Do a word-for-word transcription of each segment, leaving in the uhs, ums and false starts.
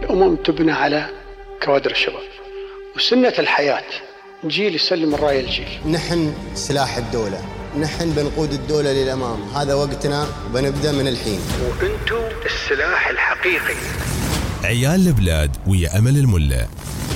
الأمم تبنى على كوادر الشباب، وسنة الحياة جيل يسلم الراية الجيل. نحن سلاح الدولة، نحن بنقود الدولة للأمام، هذا وقتنا وبنبدأ من الحين. وأنتم السلاح الحقيقي. عيال البلاد ويا أمل الملا.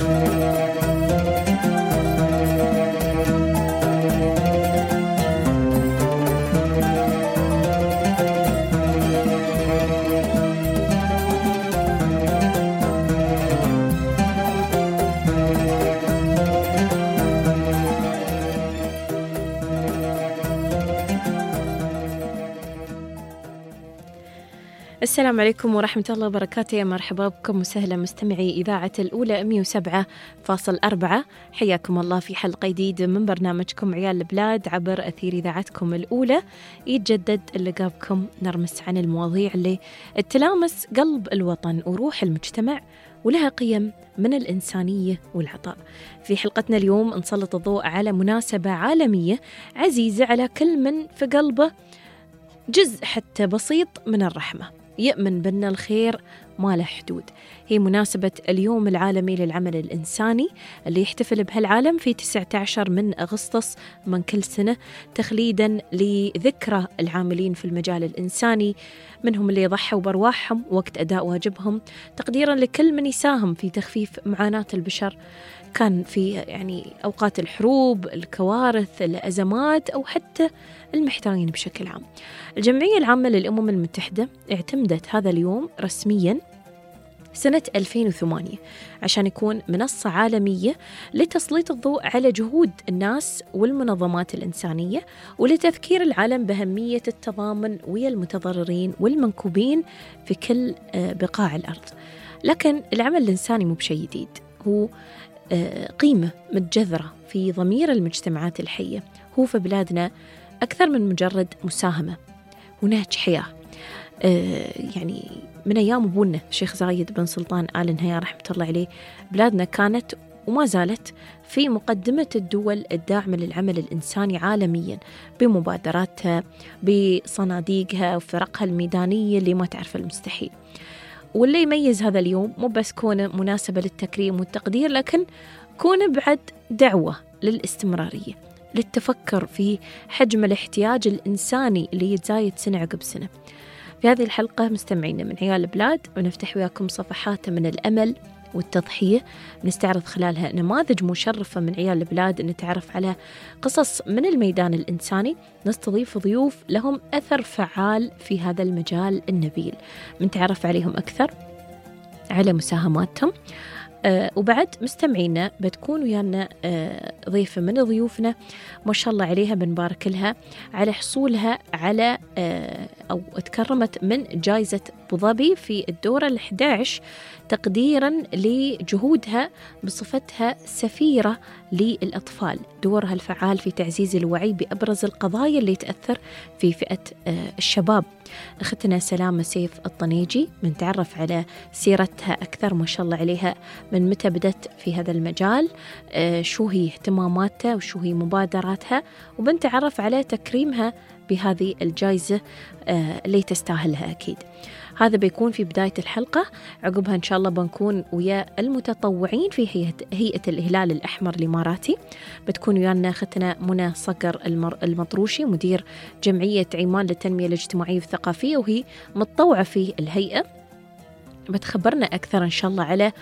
السلام عليكم ورحمة الله وبركاته، يا مرحبا بكم وسهلا مستمعي إذاعة الأولى مئة وسبعة فاصلة أربعة. حياكم الله في حلقة جديدة من برنامجكم عيال البلاد عبر أثير إذاعتكم الأولى. يتجدد اللقاء بكم نرمس عن المواضيع اللي تلامس قلب الوطن وروح المجتمع ولها قيم من الإنسانية والعطاء. في حلقتنا اليوم نسلط الضوء على مناسبة عالمية عزيزة على كل من في قلبه جزء حتى بسيط من الرحمة، يؤمن بأن الخير ما له حدود. هي مناسبة اليوم العالمي للعمل الإنساني اللي يحتفل بهالعالم في تسعة عشر من أغسطس من كل سنة، تخليداً لذكرى العاملين في المجال الإنساني، منهم اللي يضحوا بأرواحهم وقت أداء واجبهم، تقديراً لكل من يساهم في تخفيف معاناة البشر، كان في يعني أوقات الحروب، الكوارث، الأزمات أو حتى المحتاجين بشكل عام. الجمعية العامة للأمم المتحدة اعتمدت هذا اليوم رسمياً سنة ألفين وثمانية عشان يكون منصة عالمية لتسليط الضوء على جهود الناس والمنظمات الإنسانية ولتذكير العالم بأهمية التضامن ويا المتضررين والمنكوبين في كل بقاع الأرض. لكن العمل الإنساني مو بشيء جديد، هو قيمة متجذرة في ضمير المجتمعات الحية، هو في بلادنا أكثر من مجرد مساهمة، ونهج حياة. يعني من أيام أبونا الشيخ زايد بن سلطان آل نهيان رحمة الله عليه، بلادنا كانت وما زالت في مقدمة الدول الداعمة للعمل الإنساني عالميا، بمبادراتها، بصناديقها وفرقها الميدانية اللي ما تعرف المستحيل. واللي يميز هذا اليوم مو بس كونه مناسبة للتكريم والتقدير، لكن كونه بعد دعوة للاستمرارية، للتفكر في حجم الاحتياج الإنساني اللي يتزايد سنة عقب سنة. في هذه الحلقة مستمعين من عيال البلاد ونفتح وياكم صفحات من الأمل والتضحية، نستعرض خلالها نماذج مشرفة من عيال البلاد، نتعرف على قصص من الميدان الإنساني، نستضيف ضيوف لهم أثر فعال في هذا المجال النبيل، نتعرف عليهم أكثر على مساهماتهم. أه وبعد مستمعينا بتكون ويانا أه ضيفة من ضيوفنا ما شاء الله عليها، بنبارك لها على حصولها على أه أو تكرمت من جائزة أبو ظبي في الدورة الأحد عشر تقديراً لجهودها بصفتها سفيرة للأطفال، دورها الفعال في تعزيز الوعي بأبرز القضايا اللي تأثر في فئة أه الشباب. أختنا سلامة سيف الطنيجي بنتعرف على سيرتها أكثر ما شاء الله عليها، من متى بدت في هذا المجال، آه شو هي اهتماماتها وشو هي مبادراتها، وبنتعرف على تكريمها بهذه الجائزة آه اللي تستاهلها أكيد. هذا بيكون في بداية الحلقة، عقبها إن شاء الله بنكون ويا المتطوعين في هيئة الهلال الأحمر الإماراتي، بتكون ويانا أختنا منى صقر المطروشي مدير جمعية عمان للتنمية الاجتماعية والثقافية، وهي متطوعة في الهيئة، بتخبرنا أكثر إن شاء الله على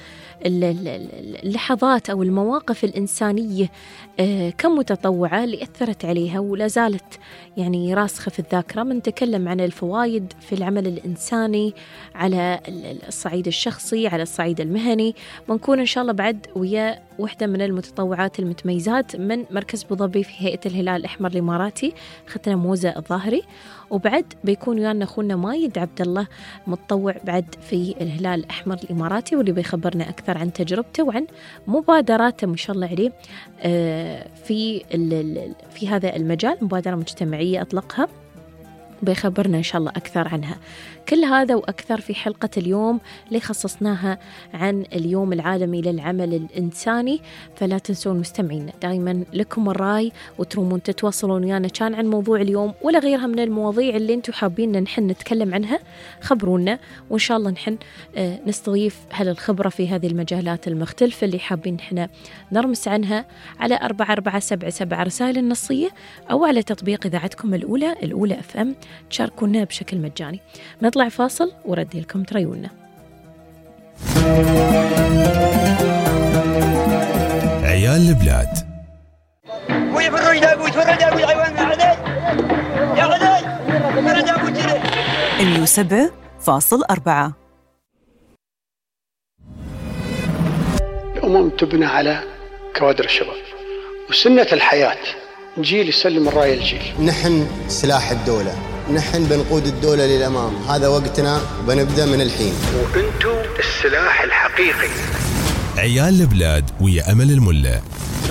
اللحظات أو المواقف الإنسانية كمتطوعة اللي أثرت عليها ولا زالت يعني راسخة في الذاكرة. بنتكلم عن الفوائد في العمل الإنساني على الصعيد الشخصي، على الصعيد المهني. بنكون إن شاء الله بعد ويا واحدة من المتطوعات المتميزات من مركز أبو ظبي في هيئة الهلال الأحمر الإماراتي، ختنا موزة الظاهري، وبعد بيكون ويانا أخونا مايد عبد الله متطوع بعد في الهلال الأحمر الإماراتي، واللي بيخبرنا أكثر عن تجربته وعن مبادراته ما شاء الله عليه في في هذا المجال، مبادرة مجتمعية أطلقها، بيخبرنا إن شاء الله أكثر عنها. كل هذا وأكثر في حلقة اليوم اللي خصصناها عن اليوم العالمي للعمل الإنساني. فلا تنسون مستمعين دائما لكم الرأي، وترومون تتواصلون ويانا كان عن موضوع اليوم ولا غيرها من المواضيع اللي انتم حابين نحن نتكلم عنها. خبرونا وإن شاء الله نحن نستضيف أهل الخبرة في هذه المجالات المختلفة اللي حابين نحن نرمس عنها على أربعة أربعة سبعة سبعة رسائل النصية أو على تطبيق إذاعتكم الأولى الأولى أف أم تشاركونا بشكل مجاني. نطلع فاصل وردي لكم تريونا. عيال البلاد مية وسبعة فاصل أربعة. الأمم تبنى على كوادر الشباب، وسنة الحياة جيل يسلم الراية الجيل. نحن سلاح الدولة، نحن بنقود الدولة للأمام، هذا وقتنا وبنبدأ من الحين. وأنتم السلاح الحقيقي. عيال البلاد ويا أمل الملة.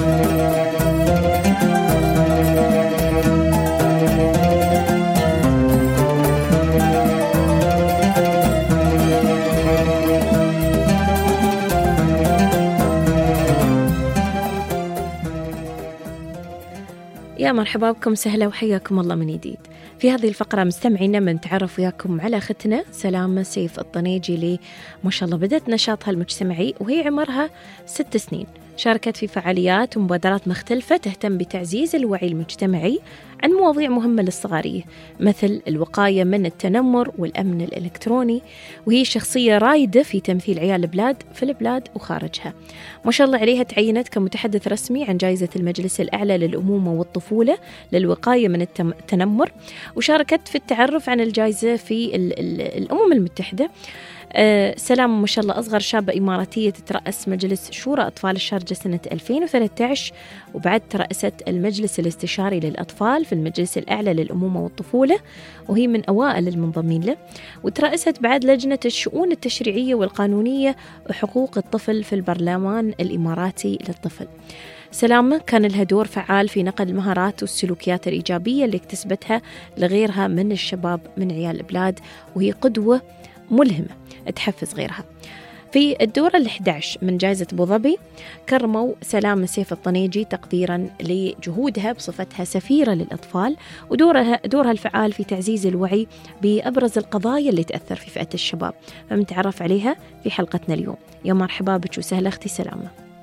يا مرحبا بكم، سهلا وحياكم الله من جديد. في هذه الفقرة مستمعينا من تعرف وياكم على أختنا سلامة سيف الطنيجي اللي ما شاء الله بدأت نشاطها المجتمعي وهي عمرها ست سنين. شاركت في فعاليات ومبادرات مختلفة تهتم بتعزيز الوعي المجتمعي عن مواضيع مهمة للصغارية مثل الوقاية من التنمر والأمن الإلكتروني، وهي شخصية رائدة في تمثيل عيال البلاد في البلاد وخارجها. ما شاء الله عليها تعينت كمتحدث رسمي عن جائزة المجلس الأعلى للأمومة والطفولة للوقاية من التنمر، وشاركت في التعرف عن الجائزة في الأمم المتحدة. أه سلام ما شاء الله أصغر شابة إماراتية تترأس مجلس شورى أطفال الشارقة سنة ألفين وثلاثة عشر، وبعد ترأست المجلس الاستشاري للأطفال في المجلس الأعلى للأمومة والطفولة وهي من أوائل المنضمين له، وترأست بعد لجنة الشؤون التشريعية والقانونية وحقوق الطفل في البرلمان الإماراتي للطفل. سلامة كان لها دور فعال في نقل المهارات والسلوكيات الإيجابية اللي اكتسبتها لغيرها من الشباب من عيال البلاد، وهي قدوة ملهمة تحفز غيرها. في الدورة الأحد عشر من جائزة أبو ظبي كرموا سلامة سيف الطنيجي تقديرا لجهودها بصفتها سفيرة للأطفال ودورها دورها الفعال في تعزيز الوعي بأبرز القضايا اللي تأثر في فئة الشباب، فمنتعرف عليها في حلقتنا اليوم. يا مرحبا بك وسهلا أختي سلامة.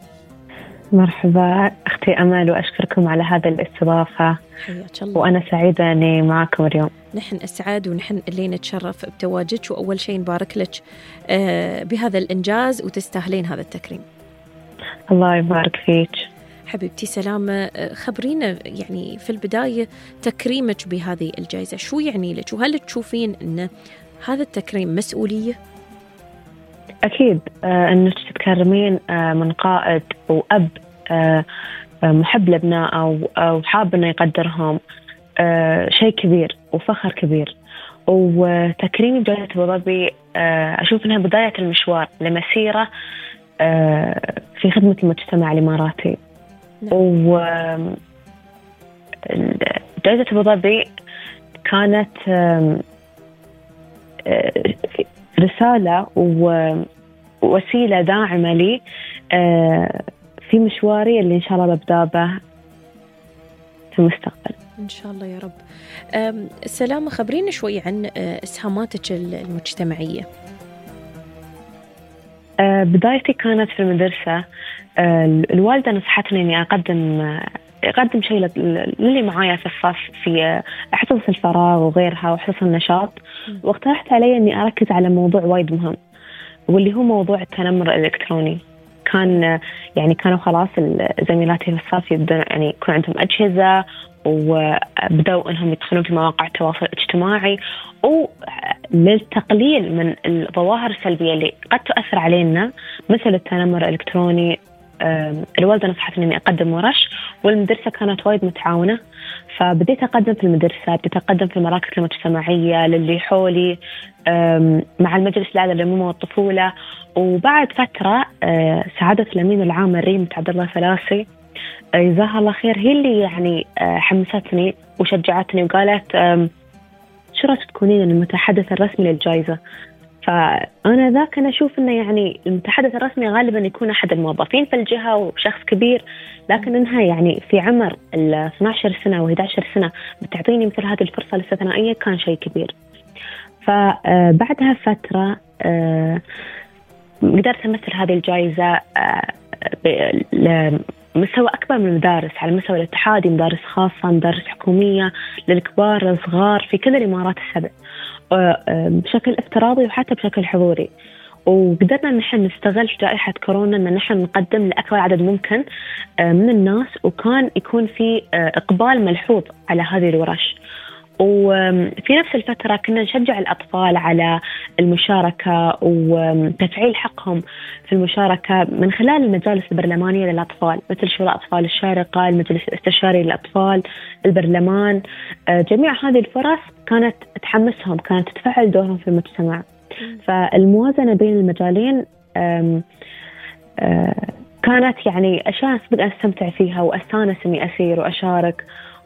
مرحبا أختي أمل، وأشكركم على هذا الاستضافة. حياك الله. وأنا سعيدة أني معكم اليوم. نحن أسعد ونحن اللي نتشرف بتواجدك، وأول شيء نبارك لك بهذا الإنجاز وتستاهلين هذا التكريم. الله يبارك فيك حبيبتي سلامة. خبرينا يعني في البداية تكريمك بهذه الجائزة شو يعني لك، وهل تشوفين أن هذا التكريم مسؤولية؟ أكيد آه أنك تتكرمين آه من قائد وأب آه محب لابنائه وحاب أنه يقدرهم آه شيء كبير وفخر كبير. وتكريم جائزة أبو ظبي آه أشوف أنها بداية المشوار لمسيرة آه في خدمة المجتمع الإماراتي. وجائزة أبو ظبي كانت آه رسالة ووسيلة داعمة لي في مشواري اللي إن شاء الله ببدأ به في المستقبل إن شاء الله يا رب. سلامة خبرينا شوي عن إسهاماتك المجتمعية. بدايتي كانت في المدرسة. الوالدة نصحتني إني أقدم أقدم شيء للي معايا في الصف في حصص الفراغ وغيرها وحصص النشاط، واقترحت علي أني أركز على موضوع وايد مهم واللي هو موضوع التنمر الإلكتروني. كان يعني كانوا خلاص زميلاتي في الصف يبدأ يعني يكون عندهم أجهزة وبدأوا أنهم يدخلون في مواقع التواصل الاجتماعي، وللتقليل من الظواهر السلبية اللي قد تؤثر علينا مثل التنمر الإلكتروني. الوالدة نصحتني إني أقدم ورش، والمدرسة كانت وايد متعاونة، فبديت أقدم في المدرسة، بديت أقدم في المراكز المجتمعية للي حولي مع المجلس الأعلى للأمومة والطفولة. وبعد فترة سعادة الأمين العام الريم عبد الله فلاسي جزاها الله خير هي اللي يعني حمستني وشجعتني وقالت شرط تكونين المتحدث الرسمي للجائزة. فأنا ذاك أنا أشوف إنه يعني المتحدث الرسمي غالبا يكون أحد الموظفين في الجهة وشخص كبير، لكن إنها يعني في عمر ال اثنتي عشرة سنة و إحدى عشرة سنة بتعطيني مثل هذه الفرصة الاستثنائية كان شيء كبير. فبعدها فترة قدرت أمثل هذه الجائزة لمستوى أكبر من المدارس، على مستوى الاتحادي، مدارس خاصة، مدارس حكومية، للكبار للصغار في كل الإمارات السبع بشكل افتراضي وحتى بشكل حضوري. وقدرنا نحن نستغل جائحة كورونا أن نحن نقدم لأكبر عدد ممكن من الناس، وكان يكون في إقبال ملحوظ على هذه الورش. وفي نفس الفترة كنا نشجع الأطفال على المشاركة وتفعيل حقهم في المشاركة من خلال المجالس البرلمانية للأطفال، مثل شورى أطفال الشارقة، المجلس الاستشاري للأطفال، البرلمان. جميع هذه الفرص كانت تحمسهم، كانت تفعل دورهم في المجتمع. فالموازنة بين المجالين كانت يعني أشياء بدأت أستمتع فيها وأستانس إني أسير وأشارك،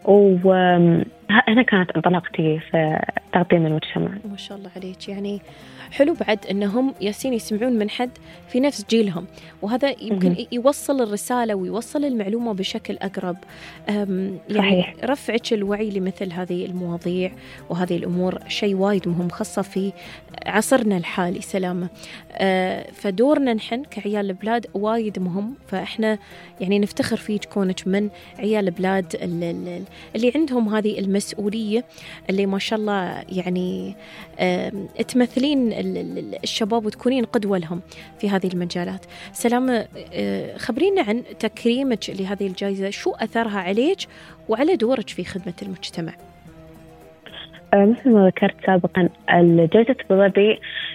وهنا كانت انطلاقتي في تقديم المجتمع. ما شاء الله عليك، يعني حلو بعد أنهم ياسين يسمعون من حد في نفس جيلهم، وهذا يمكن يوصل الرسالة ويوصل المعلومة بشكل أقرب. يعني صحيح. رفعك الوعي لمثل هذه المواضيع وهذه الأمور شيء وايد مهم، خاصة في عصرنا الحالي سلامة. فدورنا نحن كعيال البلاد وايد مهم، فإحنا يعني نفتخر فيك كونك من عيال البلاد اللي عندهم هذه المسؤولية، اللي ما شاء الله يعني تمثلين الشباب وتكونين قدوة لهم في هذه المجالات. سلامة، خبرينا عن تكريمك لهذه الجائزة، شو أثرها عليك وعلى دورك في خدمة المجتمع؟ مثل ما ذكرت سابقا، الجائزة أبوظبي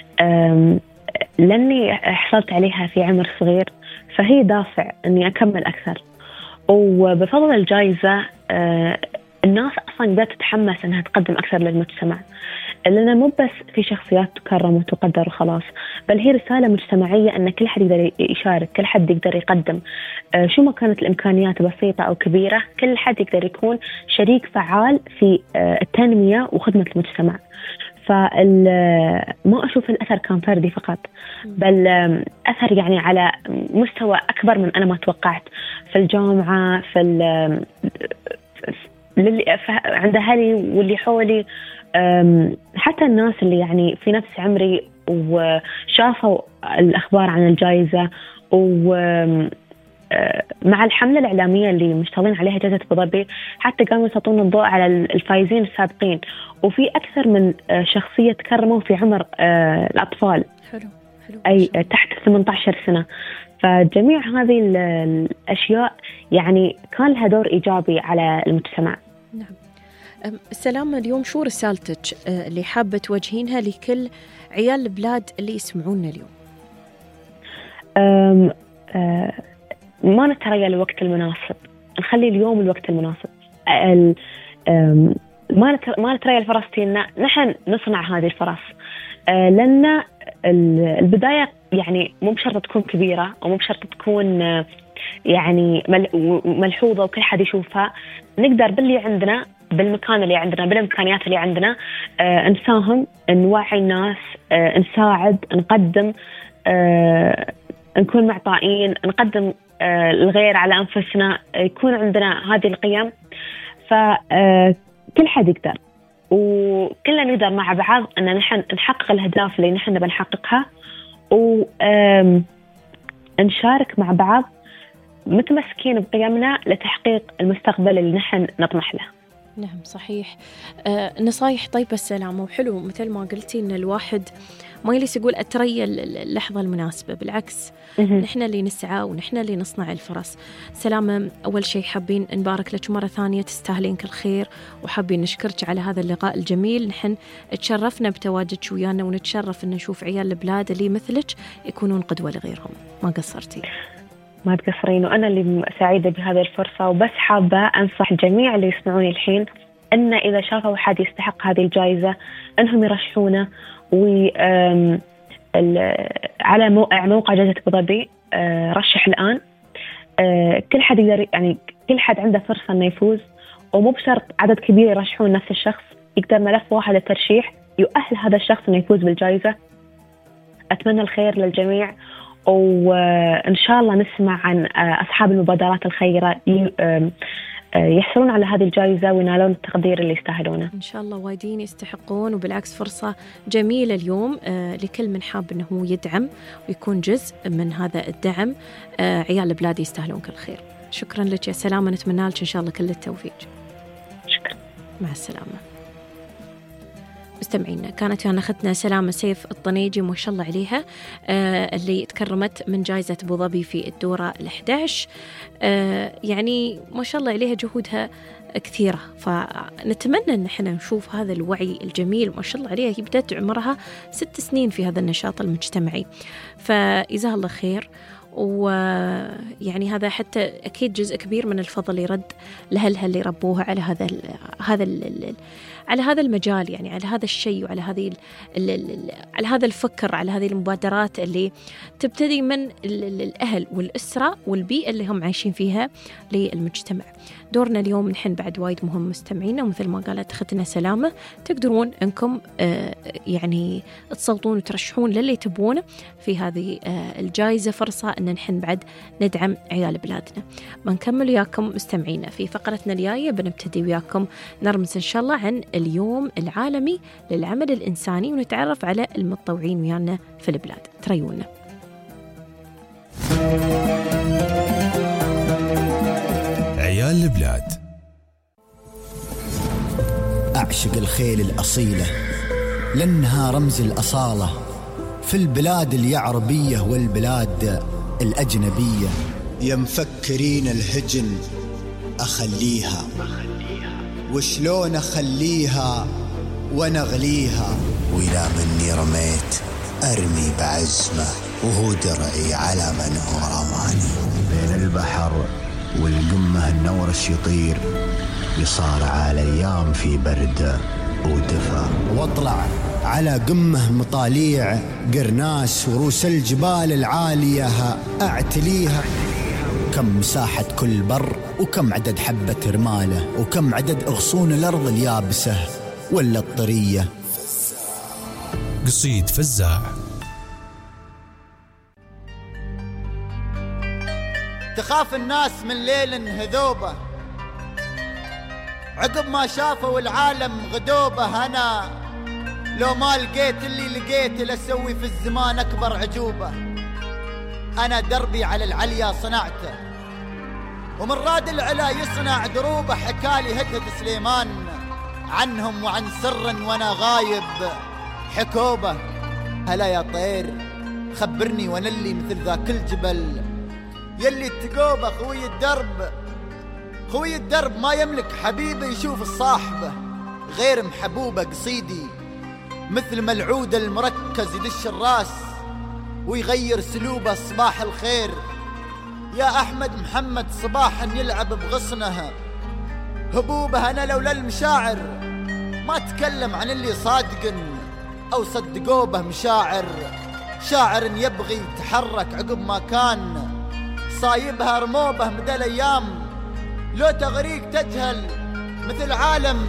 لأني حصلت عليها في عمر صغير، فهي دافع أني أكمل أكثر. وبفضل الجائزة الناس أصلاً بدأت تتحمس أنها تقدم أكثر للمجتمع، لأنه مو بس في شخصيات تكرم وتقدر وخلاص، بل هي رسالة مجتمعية أن كل حد يقدر يشارك، كل حد يقدر يقدم. شو ما كانت الإمكانيات بسيطة أو كبيرة، كل حد يقدر يكون شريك فعال في التنمية وخدمة المجتمع. فما أشوف الأثر كان فردي فقط، بل أثر يعني على مستوى أكبر من أنا ما توقعت، في الجامعة، في عند أهلي واللي حولي، حتى الناس اللي يعني في نفس عمري وشافوا الأخبار عن الجائزة، ومع الحملة الإعلامية اللي مشتغلين عليها جائزة أبوظبي حتى قاموا يسلطون الضوء على الفائزين السابقين، وفي أكثر من شخصية تكرموا في عمر الأطفال. حلو. حلو. أي تحت ثمانية عشر سنة. فجميع هذه الأشياء يعني كان لها دور إيجابي على المجتمع. نعم. سلامة، اليوم شو رسالتك اللي حابة توجهينها لكل عيال البلاد اللي يسمعونا اليوم؟ أم أم ما نتريى الوقت المناسب، نخلي اليوم الوقت المناسب. ما ما نتريى الفرص تينا، نحن نصنع هذه الفرص، لأن البداية يعني مو بشرط تكون كبيرة ومو بشرط تكون يعني ملحوظة وكل حد يشوفها. نقدر باللي عندنا، بالمكان اللي عندنا، بالإمكانيات اللي عندنا، آه نساهم، نوعي الناس، آه نساعد، نقدم، آه نكون معطائين، نقدم آه الغير على أنفسنا، يكون عندنا هذه القيم. فكل حد يقدر، وكلنا نقدر مع بعض أن نحن نحقق الأهداف اللي نحن بنحققها، ونشارك مع بعض متمسكين بقيمنا لتحقيق المستقبل اللي نحن نطمح له. نعم صحيح. آه، نصايح طيبة السلامة، وحلو مثل ما قلتي إن الواحد ما يليس يقول أتريا اللحظة المناسبة، بالعكس نحن اللي نسعى ونحن اللي نصنع الفرص. سلامة، أول شيء حابين نبارك لك مرة ثانية، تستاهلين كل خير، وحابين نشكرك على هذا اللقاء الجميل. نحن تشرفنا بتواجدك ويانا، ونتشرف إن نشوف عيال البلاد اللي مثلك يكونون قدوة لغيرهم. ما قصرتي. ما تقصرين، وأنا اللي سعيدة بهذه الفرصة. وبس حابة أنصح جميع اللي يسمعوني الحين أن إذا شافوا حد يستحق هذه الجائزة أنهم يرشحونه، و على موقع جائزة أبوظبي رشح الآن. كل حد يقدر، يعني كل حد عنده فرصة أنه يفوز، ومو بشرط عدد كبير يرشحون نفس الشخص، يقدر ملف واحد للترشيح يؤهل هذا الشخص إنه يفوز بالجائزة. أتمنى الخير للجميع، وإن شاء الله نسمع عن أصحاب المبادرات الخيرة يحصلون على هذه الجائزة وينالون التقدير اللي يستاهلونه. إن شاء الله وايدين يستحقون، وبالعكس فرصة جميلة اليوم لكل من حاب أنه يدعم ويكون جزء من هذا الدعم. عيال البلاد يستاهلون كل خير. شكرا لك يا سلامة، نتمنى لك إن شاء الله كل التوفيق. شكرا، مع السلامة. مستمعينا، كانت ويانا أختنا سلامة سيف الطنيجي ما شاء الله عليها، آه اللي تكرمت من جائزة أبو ظبي في الدورة الأحد عشر. آه يعني ما شاء الله عليها جهودها كثيرة، فنتمنى أن احنا نشوف هذا الوعي الجميل. ما شاء الله عليها هي بدأت عمرها ست سنين في هذا النشاط المجتمعي، فإجزاها الله خير. ويعني هذا حتى أكيد جزء كبير من الفضل يرد لأهلها اللي ربوها على هذا ال هذا ال على هذا المجال، يعني على هذا الشيء وعلى هذه ال ال على هذا الفكر، على هذه المبادرات اللي تبتدي من ال الأهل والأسرة والبيئة اللي هم عايشين فيها للمجتمع. دورنا اليوم نحن بعد وايد مهم مستمعينا، ومثل ما قالت أختنا سلامة تقدرون أنكم آه يعني تصوتون وترشحون للي تبونه في هذه آه الجائزة. فرصة أن نحن بعد ندعم عيال بلادنا. بنكمل وياكم مستمعينا في فقرتنا الجاية، بنبتدي وياكم نرمز إن شاء الله عن اليوم العالمي للعمل الإنساني، ونتعرف على المتطوعين ويانا في البلاد. تريونا عيال البلاد. أعشق الخيل الأصيلة لأنها رمز الأصالة في البلاد اليعربية والبلاد الأجنبية. يا مفكرين الهجن أخليها، وشلون أخليها ونغليها، وإلى مني رميت أرمي بعزمه وهو درعي على من هو رماني. بين البحر والقمة النورش يطير، يصارع الأيام في برد ودفا، واطلع على قمة مطاليع قرناس وروس الجبال العالية أعتليها. كم مساحة كل بر، وكم عدد حبة رمالة، وكم عدد أغصون الأرض اليابسة ولا الطرية. قصيد فزاع. تخاف الناس من ليل هذوبة عقب ما شافوا العالم غدوبة. أنا لو ما لقيت اللي لقيت لأسوي في الزمان أكبر عجوبة. أنا دربي على العليا صنعته، ومن راد العلا يصنع دروبة. حكالي هدهد سليمان عنهم وعن سر وأنا غايب حكوبة. هلا يا طير خبرني وانا اللي مثل ذاك الجبل يلي تقوبه. خوي الدرب خوي الدرب ما يملك حبيبه يشوف الصاحبه غير محبوبه. قصيدي مثل ملعود المركز يدش الراس ويغير سلوبه. صباح الخير يا أحمد محمد صباحا يلعب بغصنها هبوبه. أنا لولا المشاعر ما تكلم عن اللي صادق أو صدقوه به. مشاعر شاعر يبغي يتحرك عقب ما كان صايبها رموبه مدى الأيام. لو تغريق تجهل مثل عالم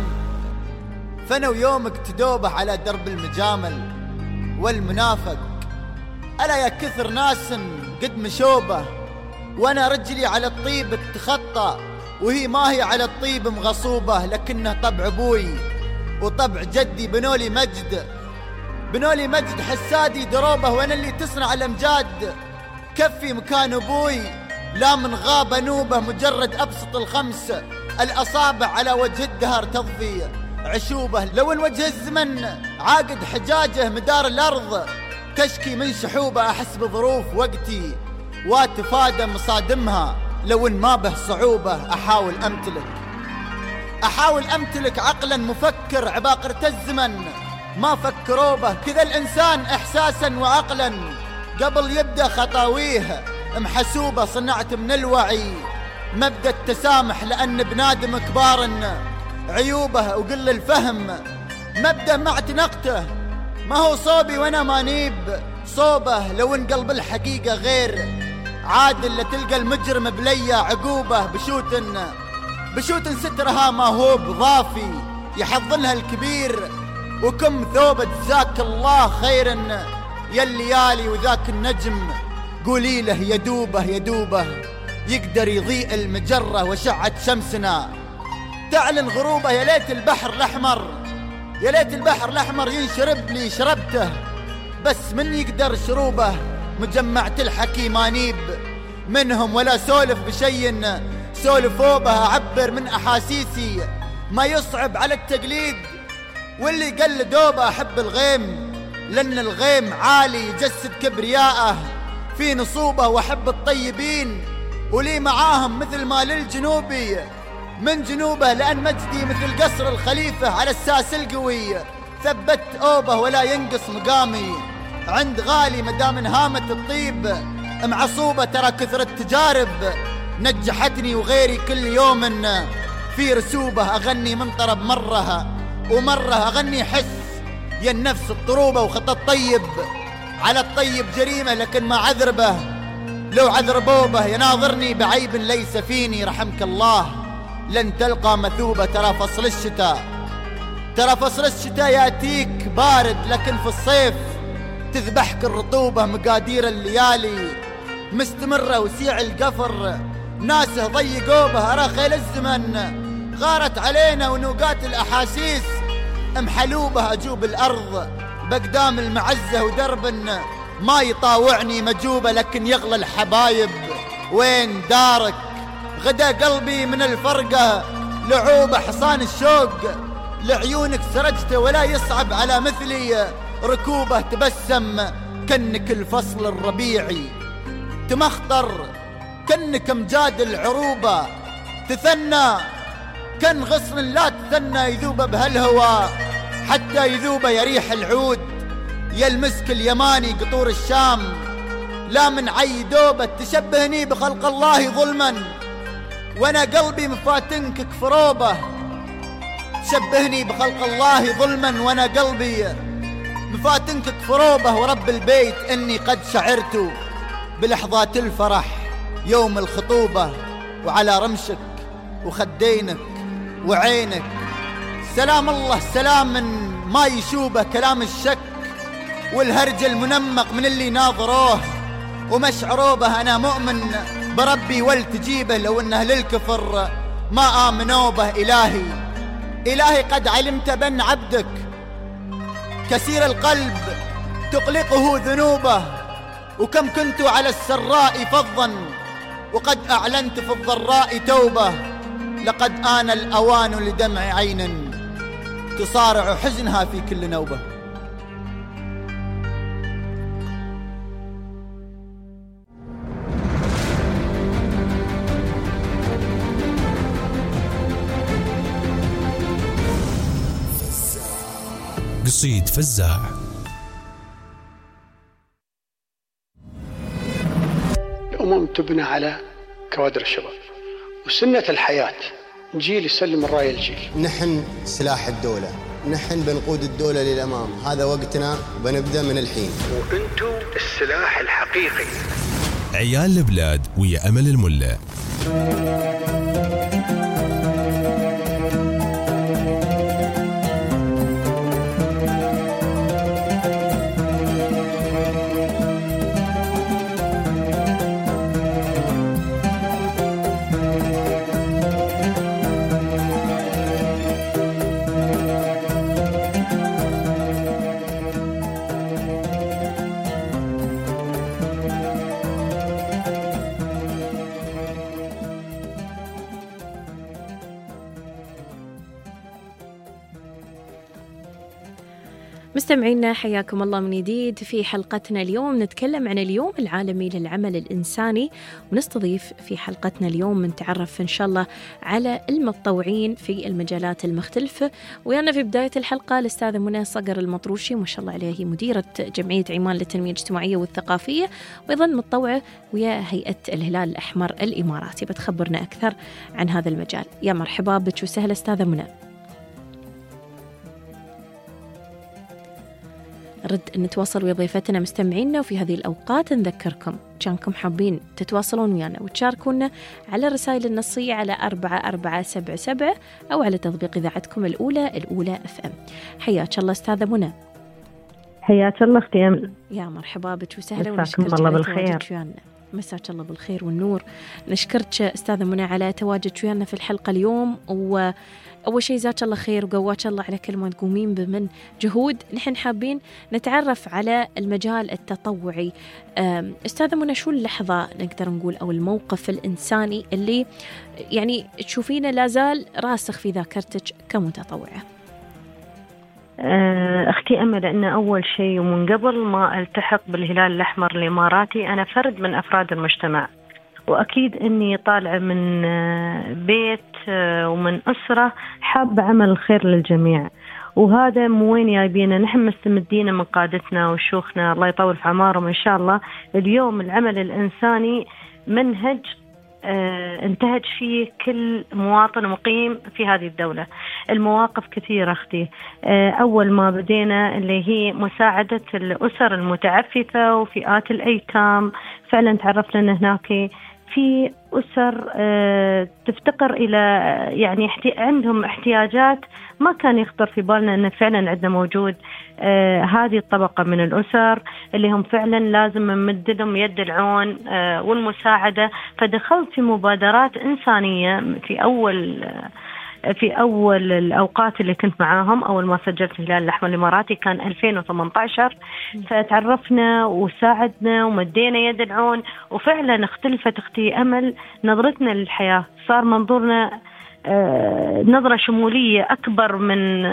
فانا ويومك تدوبه على درب المجامل والمنافق. ألا يا كثر ناس قد مشوبه وانا رجلي على الطيب تخطى وهي ما هي على الطيب مغصوبه. لكنه طبع ابوي وطبع جدي بنولي مجد بنولي مجد حسادي دروبه. وانا اللي تصنع الامجاد كفي مكان ابوي. لا من غابة نوبة مجرد أبسط الخمس الأصابع على وجه الدهر تضفي عشوبة. لو ان وجه الزمن عاقد حجاجه مدار الأرض تشكي من شحوبة. أحس بظروف وقتي واتفادى مصادمها. لو ان ما به صعوبة أحاول أمتلك أحاول أمتلك عقلا مفكر. عباقرة الزمن ما فكروا به. كذا الإنسان إحساسا وعقلا قبل يبدأ خطاويه محسوبة. صنعت من الوعي مبدأ التسامح لأن بنادم كبار عيوبه وقل الفهم مبدأ ما اعتنقته. ما هو صوبي وانا مانيب صوبه. لو ان قلب الحقيقة غير عادل لتلقى المجرم بليا عقوبة. بشوت بشوت سترها ما هو بضافي يحضنها الكبير وكم ثوبة جزاك الله خيرا يا الليالي، وذاك النجم قولي له يدوبه يدوبه يقدر يضيء المجرة وشعة شمسنا تعلن غروبه. يا ليت البحر الأحمر يا ليت البحر الأحمر ينشرب لي شربته، بس من يقدر شروبه مجمعة الحكي ما نيب منهم ولا سولف بشي سولفوا به. أعبر من أحاسيسي ما يصعب على التقليد، واللي قل دوبه أحب الغيم لأن الغيم عالي يجسد كبرياءه في نصوبه، وأحب الطيبين ولي معاهم مثل ما للجنوبي من جنوبه، لأن مجدي مثل قصر الخليفة على الساس القوي ثبت أوبه ولا ينقص مقامي عند غالي مدام انهامة الطيب معصوبة. ترى كثر التجارب نجحتني وغيري كل يوم في رسوبة، أغني من طرب مرة ومرة أغني حس يا النفس الطروبة، وخط الطيب على الطيب جريمة لكن ما عذربه لو عذربوه به. يناظرني بعيب ليس فيني رحمك الله لن تلقى مثوبة. ترى فصل الشتاء ترى فصل الشتاء يأتيك بارد، لكن في الصيف تذبحك الرطوبة. مقادير الليالي مستمرة وسيع القفر ناسه ضيقوا به. أرى خيل الزمن غارت علينا ونوقات الأحاسيس محلوبة. أجوب الأرض بقدام المعزة ودرب ما يطاوعني مجوبة، لكن يغلى الحبايب وين دارك. غدا قلبي من الفرقة لعوبة، حصان الشوق لعيونك سرجته ولا يصعب على مثلي ركوبة. تبسم كنك الفصل الربيعي تمخطر كنك امجاد العروبة، تثنى كن غصن لا تثنى يذوب بهالهوى حتى يذوب يريح العود. يا المسك اليماني قطور الشام لا من عي دوبة، تشبهني بخلق الله ظلما وانا قلبي مفاتنك كفروبة. تشبهني بخلق الله ظلما وانا قلبي مفاتنك كفروبة. ورب البيت اني قد شعرت بلحظات الفرح يوم الخطوبة، وعلى رمشك وخدينك وعينك سلام الله سلام من ما يشوبه. كلام الشك والهرج المنمق من اللي ناظروه ومشعروا به. أنا مؤمن بربي والتجيبه لو أنه للكفر ما آمنوا به. إلهي إلهي قد علمت بأن عبدك كثير القلب تقلقه ذنوبه، وكم كنت على السراء فظا وقد أعلنت في الضراء توبة. لقد آن الأوان لدمع عين تصارع حزنها في كل نوبة. قصيد فزاع. الأمم تبنى على كوادر الشباب، وسنة الحياة جيل يسلم الراية الجيل. نحن سلاح الدولة، نحن بنقود الدولة للأمام. هذا وقتنا وبنبدأ من الحين. وأنتم السلاح الحقيقي. عيال البلاد ويا أمل الملة. مستمعينا حياكم الله من جديد في حلقتنا اليوم. نتكلم عن اليوم العالمي للعمل الإنساني، ونستضيف في حلقتنا اليوم نتعرف إن شاء الله على المتطوعين في المجالات المختلفة. ويانا في بداية الحلقة الأستاذة منى صقر المطروشي، ما شاء الله عليها، هي مديرة جمعية عمان للتنمية الاجتماعية والثقافية، وأيضا متطوعة ويا هيئة الهلال الأحمر الإماراتي. بتخبرنا أكثر عن هذا المجال. يا مرحبا بك وسهلا أستاذة منى. نرد نتواصل ويا ضيفتنا مستمعينا. وفي هذه الأوقات نذكركم كانكم حابين تتواصلون ويانا وتشاركونا على الرسائل النصية على أربعة أربعة سبعة سبعة أو على تطبيق إذاعتكم الأولى الأولى أف أم. حياك الله أستاذة منى. حياك الله أختي أمل. يا مرحبا بك وسهلا ونشكرك الله بالخير. مساك الله بالخير والنور. نشكرك أستاذة منى على تواجدك ويانا في الحلقة اليوم. وأول شيء جزاك الله خير وقواك الله على كل ما تقومين بمن جهود. نحن حابين نتعرف على المجال التطوعي. أستاذة منى، شو اللحظة نقدر نقول أو الموقف الإنساني اللي يعني تشوفينه لازال راسخ في ذاكرتك كمتطوعة؟ أختي أمل، أن أول شيء ومن قبل ما ألتحق بالهلال الأحمر الإماراتي أنا فرد من أفراد المجتمع، وأكيد أني طالعة من بيت ومن أسرة حابة عمل الخير للجميع، وهذا مو وين جايبينا. نحن مستمدين من قادتنا وشيوخنا الله يطول في عمارهم إن شاء الله. اليوم العمل الإنساني منهج انتهج فيه كل مواطن مقيم في هذه الدولة. المواقف كثيرة أختي. أول ما بدينا اللي هي مساعدة الأسر المتعففة وفئات الأيتام، فعلا تعرف لنا هناك في أسر تفتقر إلى يعني عندهم احتياجات ما كان يخطر في بالنا أن فعلا عندنا موجود هذه الطبقة من الأسر اللي هم فعلا لازم نمد لهم يد العون والمساعدة. فدخلت في مبادرات إنسانية في أول في أول الأوقات اللي كنت معاهم. أول ما سجلت الهلال الأحمر الإماراتي كان ألفين وثمانية عشر، فتعرفنا وساعدنا ومدينا يد العون، وفعلا اختلفت أختي أمل نظرتنا للحياة. صار منظورنا نظرة شمولية أكبر من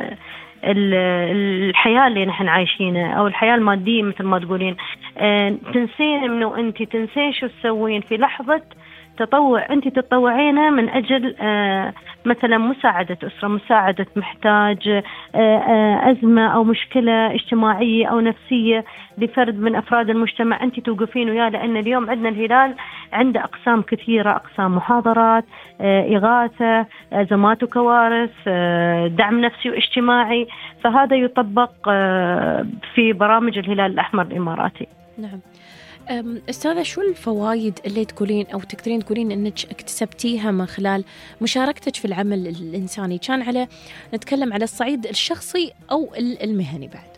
الحياة اللي نحن عايشينها أو الحياة المادية مثل ما تقولين. تنسين منه أنت تنسين شو تسوين في لحظة تطوع. أنت تتطوعين من أجل مثلا مساعدة أسرة، مساعدة محتاج، أزمة أو مشكلة اجتماعية أو نفسية لفرد من أفراد المجتمع، أنت توقفين وياه. لأن اليوم عندنا الهلال عنده أقسام كثيرة، أقسام محاضرات، إغاثة، أزمات وكوارث، دعم نفسي واجتماعي، فهذا يطبق في برامج الهلال الأحمر الإماراتي. نعم. أستاذة، شو الفوائد اللي تقولين أو تقدرين تقولين أنك اكتسبتيها من خلال مشاركتك في العمل الإنساني؟ كان على نتكلم على الصعيد الشخصي أو المهني بعد.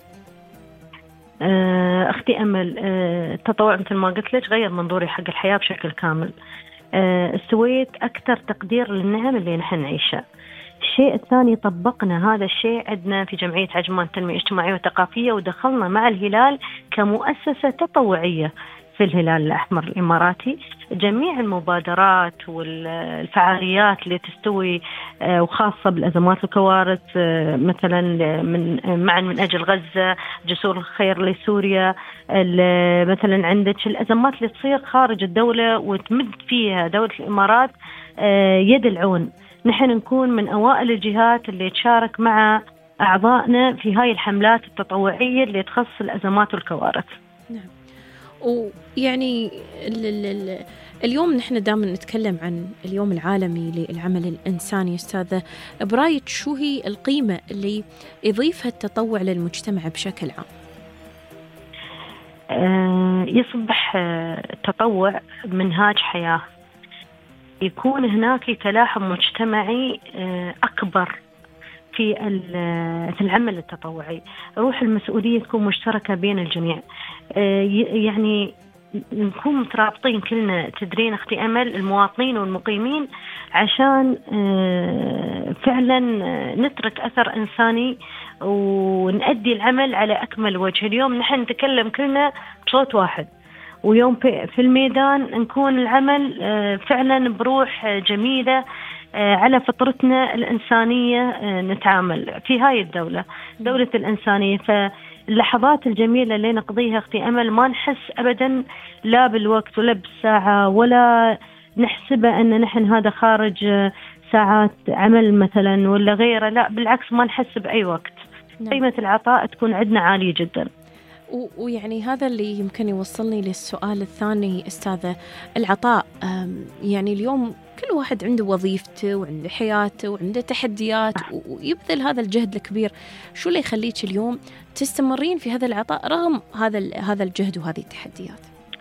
أختي أمل، التطوع مثل ما قلت لك غير منظوري حق الحياة بشكل كامل. سويت أكثر تقدير للنعم اللي نحن نعيشها. الشيء الثاني، طبقنا هذا الشيء عندنا في جمعية عجمان التنمية الاجتماعية والثقافية، ودخلنا مع الهلال كمؤسسة تطوعية في الهلال الأحمر الإماراتي. جميع المبادرات والفعاليات اللي تستوي وخاصة بالأزمات والكوارث، مثلا من معا من أجل غزة، جسور الخير لسوريا، مثلا عندك الأزمات اللي تصير خارج الدولة وتمد فيها دولة الإمارات يد العون. نحن نكون من أوائل الجهات اللي تشارك مع أعضائنا في هاي الحملات التطوعية اللي تخص الأزمات والكوارث. نعم. ويعني ال ال اليوم نحن دائما نتكلم عن اليوم العالمي للعمل الإنساني. أستاذة، برأيك شو هي القيمة اللي يضيفها التطوع للمجتمع بشكل عام؟ آه يصبح التطوع منهاج حياة، يكون هناك تلاحم مجتمعي أكبر في في العمل التطوعي. روح المسؤولية تكون مشتركة بين الجميع، يعني نكون مترابطين كلنا. تدرين أختي أمل، المواطنين والمقيمين، عشان فعلا نترك أثر إنساني ونؤدي العمل على أكمل وجه. اليوم نحن نتكلم كلنا بصوت واحد، ويوم في الميدان نكون العمل فعلا بروح جميلة على فطرتنا الإنسانية. نتعامل في هاي الدولة، دولة الإنسانية. فاللحظات الجميلة اللي نقضيها أختي أمل ما نحس أبدا لا بالوقت ولا بالساعة، ولا نحسبه أن نحن هذا خارج ساعات عمل مثلا ولا غيره. لا بالعكس، ما نحس بأي وقت. قيمة العطاء تكون عندنا عالية جدا. ويعني هذا اللي يمكن يوصلني للسؤال الثاني أستاذة. العطاء، يعني اليوم كل واحد عنده وظيفته وعنده حياته وعنده تحديات ويبذل هذا الجهد الكبير. شو اللي يخليك اليوم تستمرين في هذا العطاء رغم هذا هذا الجهد وهذه التحديات؟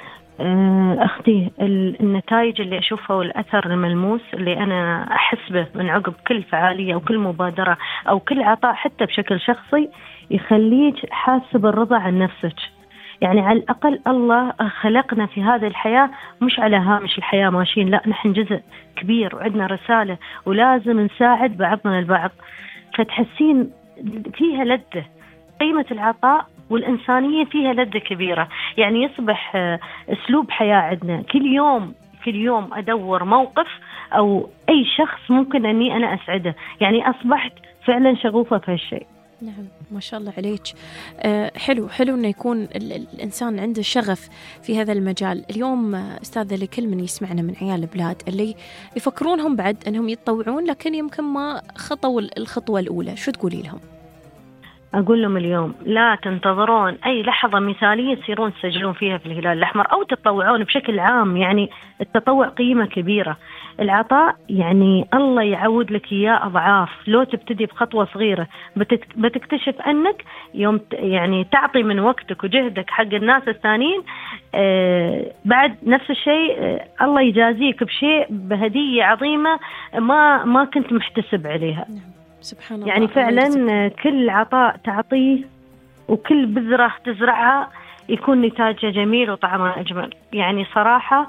أختي النتائج اللي أشوفها والأثر الملموس اللي أنا أحس به من عقب كل فعالية أو كل مبادرة أو كل عطاء حتى بشكل شخصي يخليك حاسة بالرضا عن نفسك. يعني على الأقل الله خلقنا في هذه الحياة مش على هامش الحياة ماشيين، لا نحن جزء كبير وعندنا رسالة ولازم نساعد بعضنا البعض. فتحسين فيها لذة، قيمة العطاء والإنسانية فيها لذة كبيرة. يعني يصبح أسلوب حياة عندنا كل يوم كل يوم أدور موقف أو أي شخص ممكن أني أنا أسعده. يعني أصبحت فعلا شغوفة في هالشيء. نعم ما شاء الله عليك. أه حلو حلو إنه يكون الإنسان عنده شغف في هذا المجال. اليوم أستاذة لكل من يسمعنا من عيال البلاد اللي يفكرونهم بعد أنهم يتطوعون لكن يمكن ما خطوا الخطوة الأولى، شو تقولي لهم؟ أقول لهم اليوم لا تنتظرون أي لحظة مثالية تصيرون تسجلون فيها في الهلال الأحمر أو تتطوعون بشكل عام. يعني التطوع قيمة كبيرة. العطاء يعني الله يعود لك إياه أضعاف. لو تبتدي بخطوة صغيرة بتكتشف أنك يوم يعني تعطي من وقتك وجهدك حق الناس الثانيين آه بعد نفس الشيء آه الله يجازيك بشيء بهدية عظيمة ما ما كنت محتسب عليها. سبحان الله. يعني فعلا كل عطاء تعطيه وكل بذرة تزرعها يكون نتاجها جميل وطعمها أجمل. يعني صراحة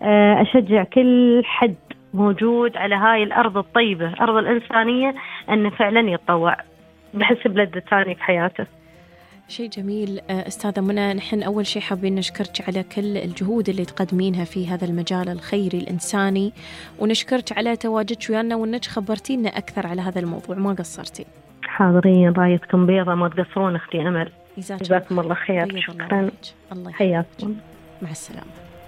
أشجع كل حد موجود على هاي الأرض الطيبة أرض الإنسانية أنه فعلا يتطوع، بحس بلذة ثانية في حياته. شيء جميل. أستاذة منى، نحن أول شيء حابين نشكرك على كل الجهود اللي تقدمينها في هذا المجال الخيري الإنساني، ونشكرك على تواجدك ويانا وأنك خبرتينا أكثر على هذا الموضوع. ما قصرتي. حاضرين، رايتكم بيضة ما تقصرون أختي أمل. جزاكم الله خير. شكرا. الله حياكم. مع السلامة.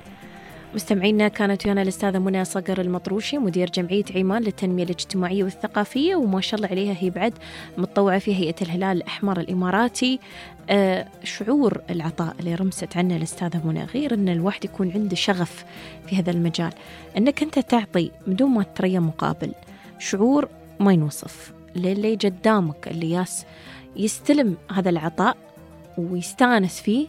مستمعينا، كانت ويانا الأستاذة منى صقر المطروشي مدير جمعية عمان للتنمية الاجتماعية والثقافية، وما شاء الله عليها هي بعد متطوعة في هيئة الهلال الأحمر الإماراتي. آه شعور العطاء اللي رمست عنه الأستاذة منى، غير أن الواحد يكون عنده شغف في هذا المجال، أنك أنت تعطي بدون ما تريا مقابل، شعور ما ينوصف. للي قدامك اللي ياس يستلم هذا العطاء ويستانس فيه،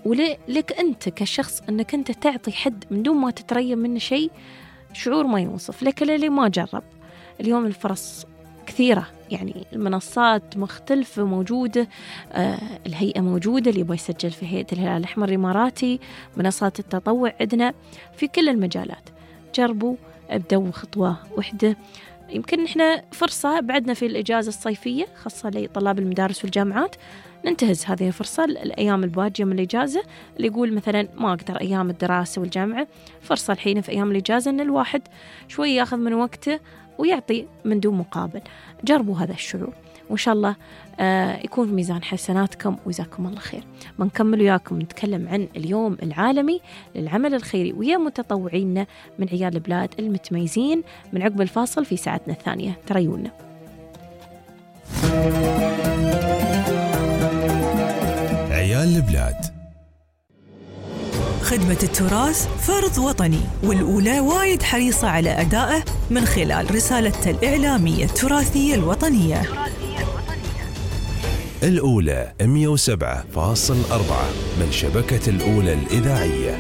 ولك أنت كشخص أنك أنت تعطي حد من دون ما تتريم منه شيء، شعور ما يوصف. لكن اللي ما جرب، اليوم الفرص كثيرة، يعني المنصات مختلفة موجودة، آه الهيئة موجودة، اللي يبغى يسجل في هيئة الهلال الأحمر الإماراتي، منصات التطوع عندنا في كل المجالات. جربوا، ابدأوا خطوة واحدة. يمكن إحنا فرصة بعدنا في الإجازة الصيفية خاصة لطلاب المدارس والجامعات، ننتهز هذه الفرصة الأيام الباقية من الإجازة. اللي يقول مثلا ما أقدر أيام الدراسة والجامعة، فرصة الحين في أيام الإجازة أن الواحد شوي يأخذ من وقته ويعطي من دون مقابل. جربوا هذا الشعور، وإن شاء الله آه يكون في ميزان حسناتكم وجزاكم الله خير. ما نكمل وياكم نتكلم عن اليوم العالمي للعمل الخيري ويا متطوعينا من عيال البلاد المتميزين من عقب الفاصل في ساعتنا الثانية. تريونا. عيال البلاد. خدمة التراث فرض وطني، والأولى وايد حريصة على أدائه من خلال رسالتها الإعلامية التراثية الوطنية. الأولى مئة وسبعة فاصل أربعة من شبكة الأولى الإذاعية.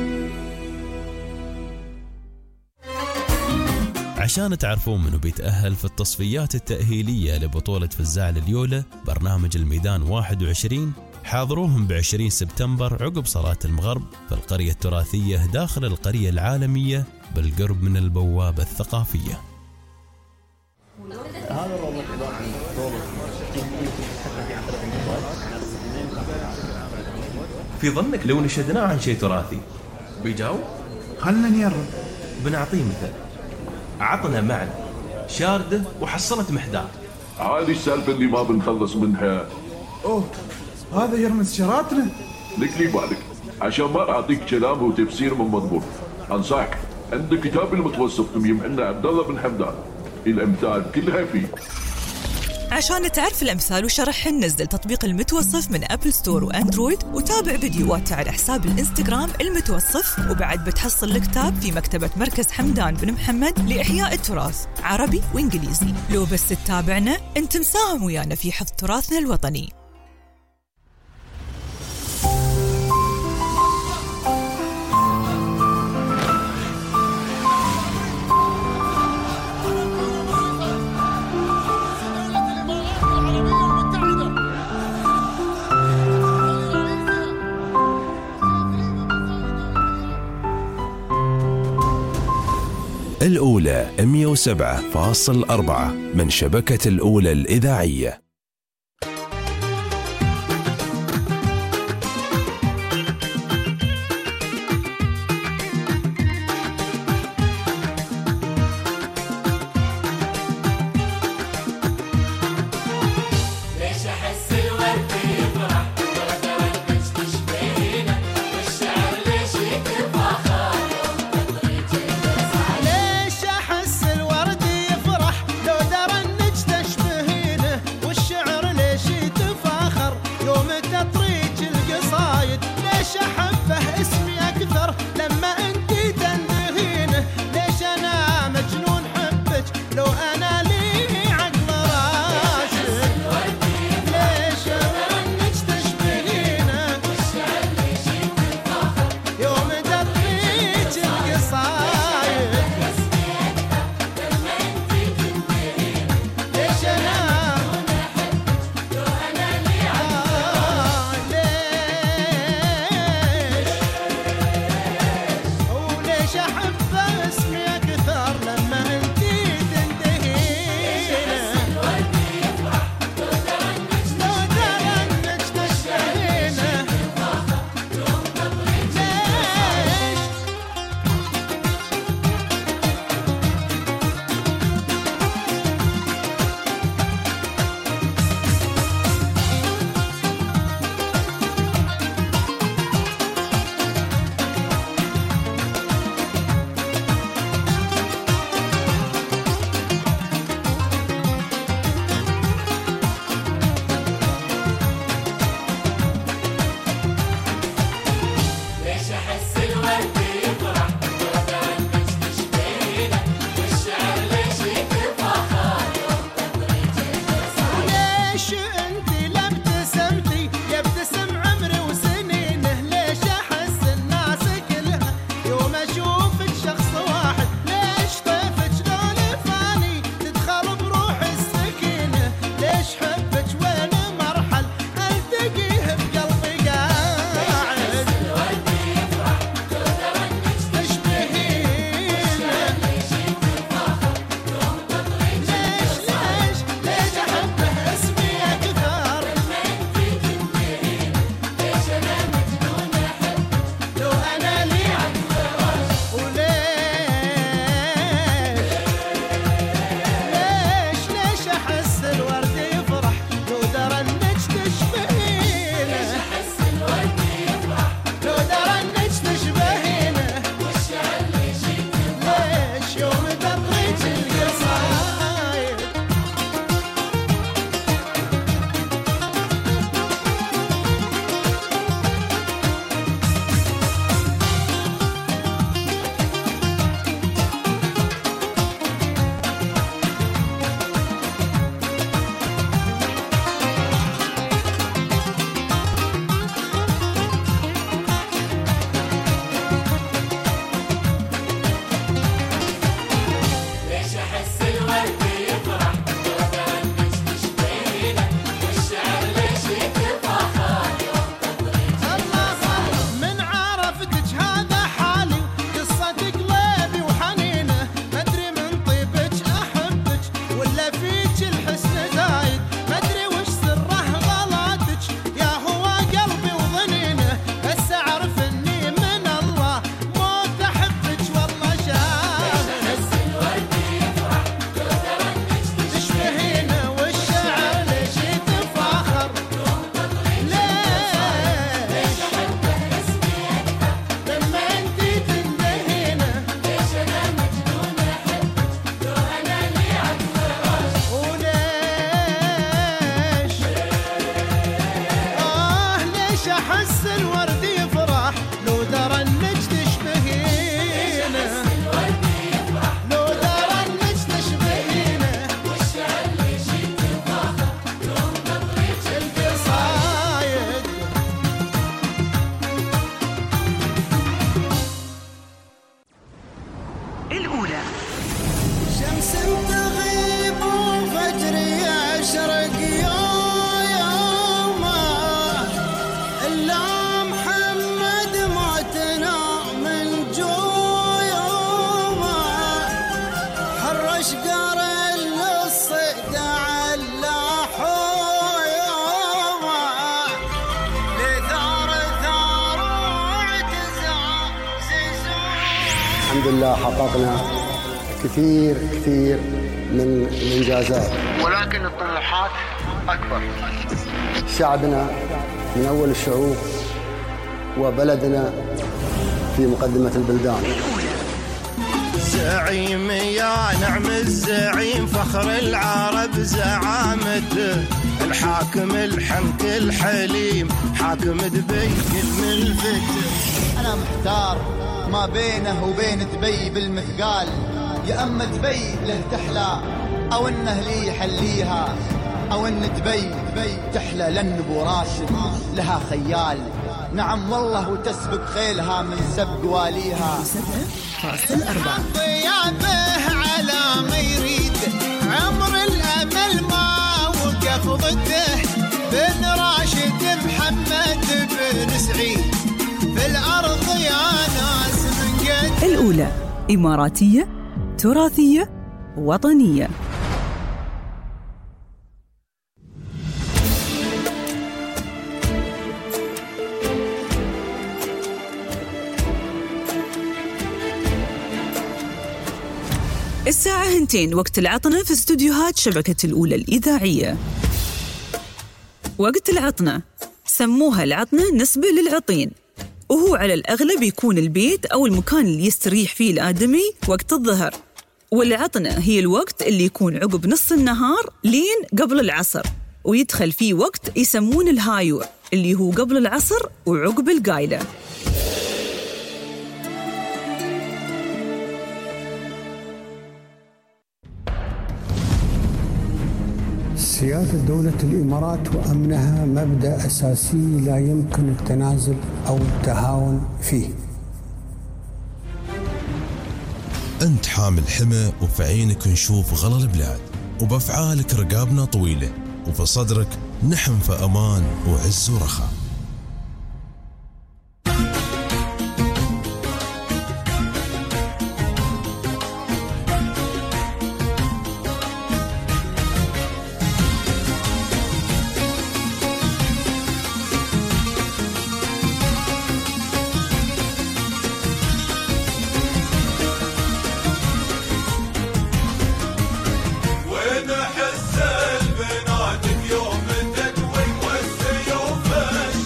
عشان تعرفون منو بيتأهل في التصفيات التأهيلية لبطولة فزاع اليولة برنامج الميدان واحد وعشرين، حاضروهم بعشرين سبتمبر عقب صلاة المغرب في القرية التراثية داخل القرية العالمية بالقرب من البوابة الثقافية. هذا الروبوت عبارة عن روبوت في ظنك لو نشدناه عن شيء تراثي بيجاوب؟ خلنا نجرب. بنعطيه مثل عطنا معنا شاردة وحصلت محدار. هذه السالفة اللي ما بنخلص منها. أوه هذا يرمز شراتنا. لك لي بالك عشان ما أعطيك كلام وتفسير من مضبوط، أنصحك عند كتاب المتوسط يمحنا عبد الله بن حمدان، الأمثال كلها فيه. عشان تعرف الأمثال وشرحهن نزل تطبيق المتوصف من أبل ستور وأندرويد، وتابع فيديوهات على حساب الإنستغرام المتوصف. وبعد بتحصل الكتاب في مكتبة مركز حمدان بن محمد لإحياء التراث عربي وإنجليزي. لو بس تتابعنا أنت مساهم ويانا في حفظ تراثنا الوطني. الأولى مئة وسبعة فاصل أربعة من شبكة الأولى الإذاعية. الحمد لله حققنا كثير كثير من الإنجازات، ولكن الطموحات أكبر. شعبنا من أول الشعوب وبلدنا في مقدمة البلدان. زعيم يا نعم الزعيم فخر العرب زعامته، الحاكم الحنك الحليم حاكم دبي كل الفتح. أنا محتار ما بينه وبين دبي بالمثقال، يا أما دبي له تحلى أو إنه لي يحليها، أو إن دبي دبي تحلى لأن أبو راشد لها خيال. نعم والله وتسبق خيلها من سبق واليها. فاصل أربعة ضيابه على ما يريد عمر الأمل ما وقف ضده، بن راشد محمد بن سعيد في الأرض يا ناس من قد. الأولى إماراتية تراثية وطنية. الساعة هنتين وقت العطنة في استوديوهات شبكة الأولى الإذاعية. وقت العطنة سموها العطنة نسبة للعطين، وهو على الأغلب يكون البيت أو المكان اللي يستريح فيه الآدمي وقت الظهر، والعطنة هي الوقت اللي يكون عقب نص النهار لين قبل العصر، ويدخل فيه وقت يسمون الهايور اللي هو قبل العصر وعقب القايلة. سيادة دولة الإمارات وأمنها مبدأ أساسي لا يمكن التنازل أو التهاون فيه. أنت حامل حمى وفي عينك نشوف غلا البلاد، وبأفعالك رقابنا طويلة، وفي صدرك نحن في أمان وعز ورخاء. وين حس البنات في يوم التكوين والسيوف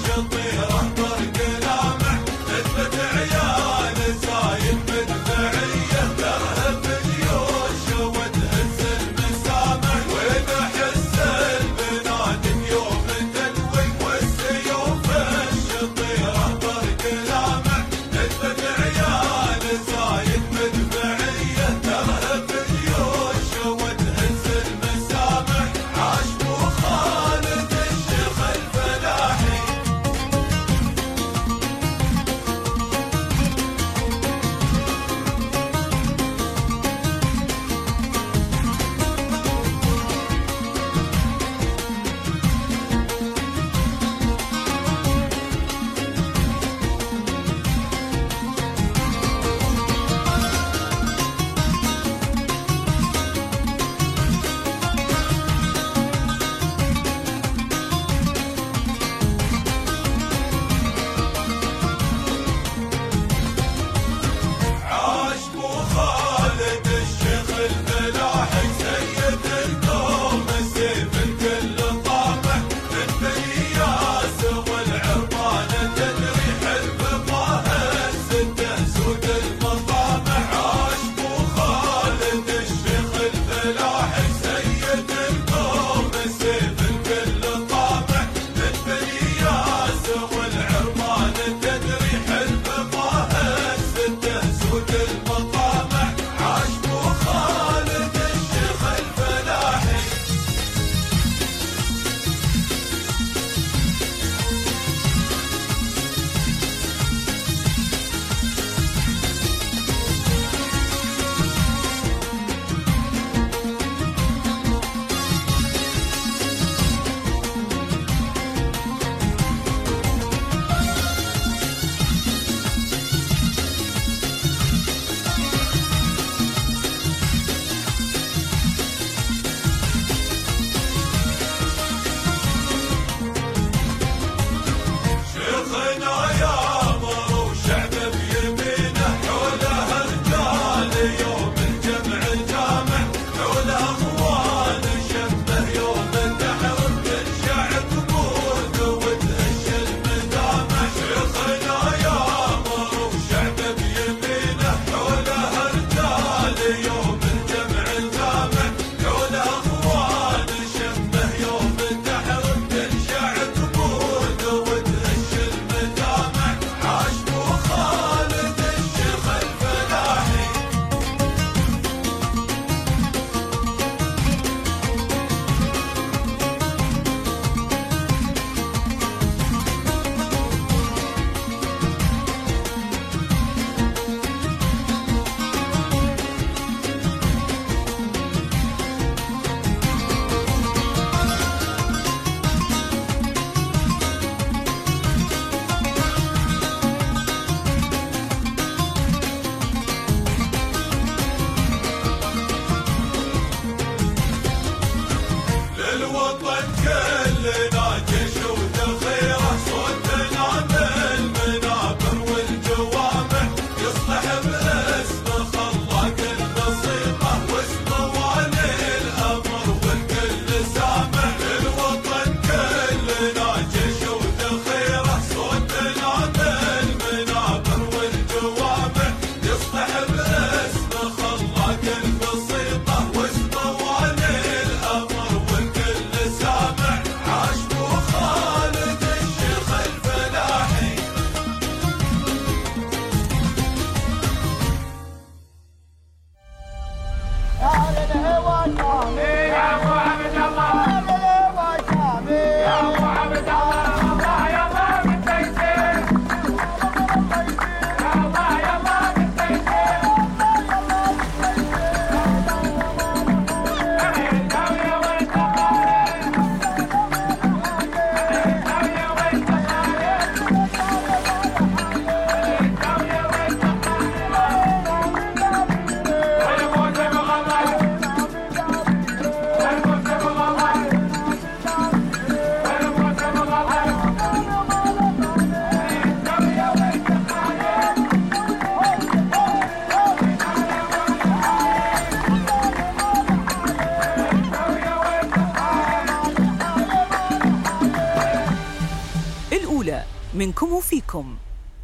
منكم وفيكم.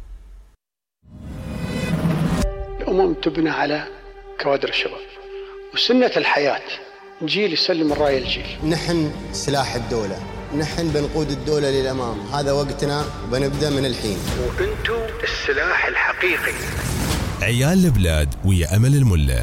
الأمم تبنى على كوادر الشباب، وسنة الحياة جيل يسلم الراية الجيل. نحن سلاح الدولة، نحن بنقود الدولة للأمام، هذا وقتنا وبنبدأ من الحين. وأنتم السلاح الحقيقي. عيال البلاد ويا أمل الملا.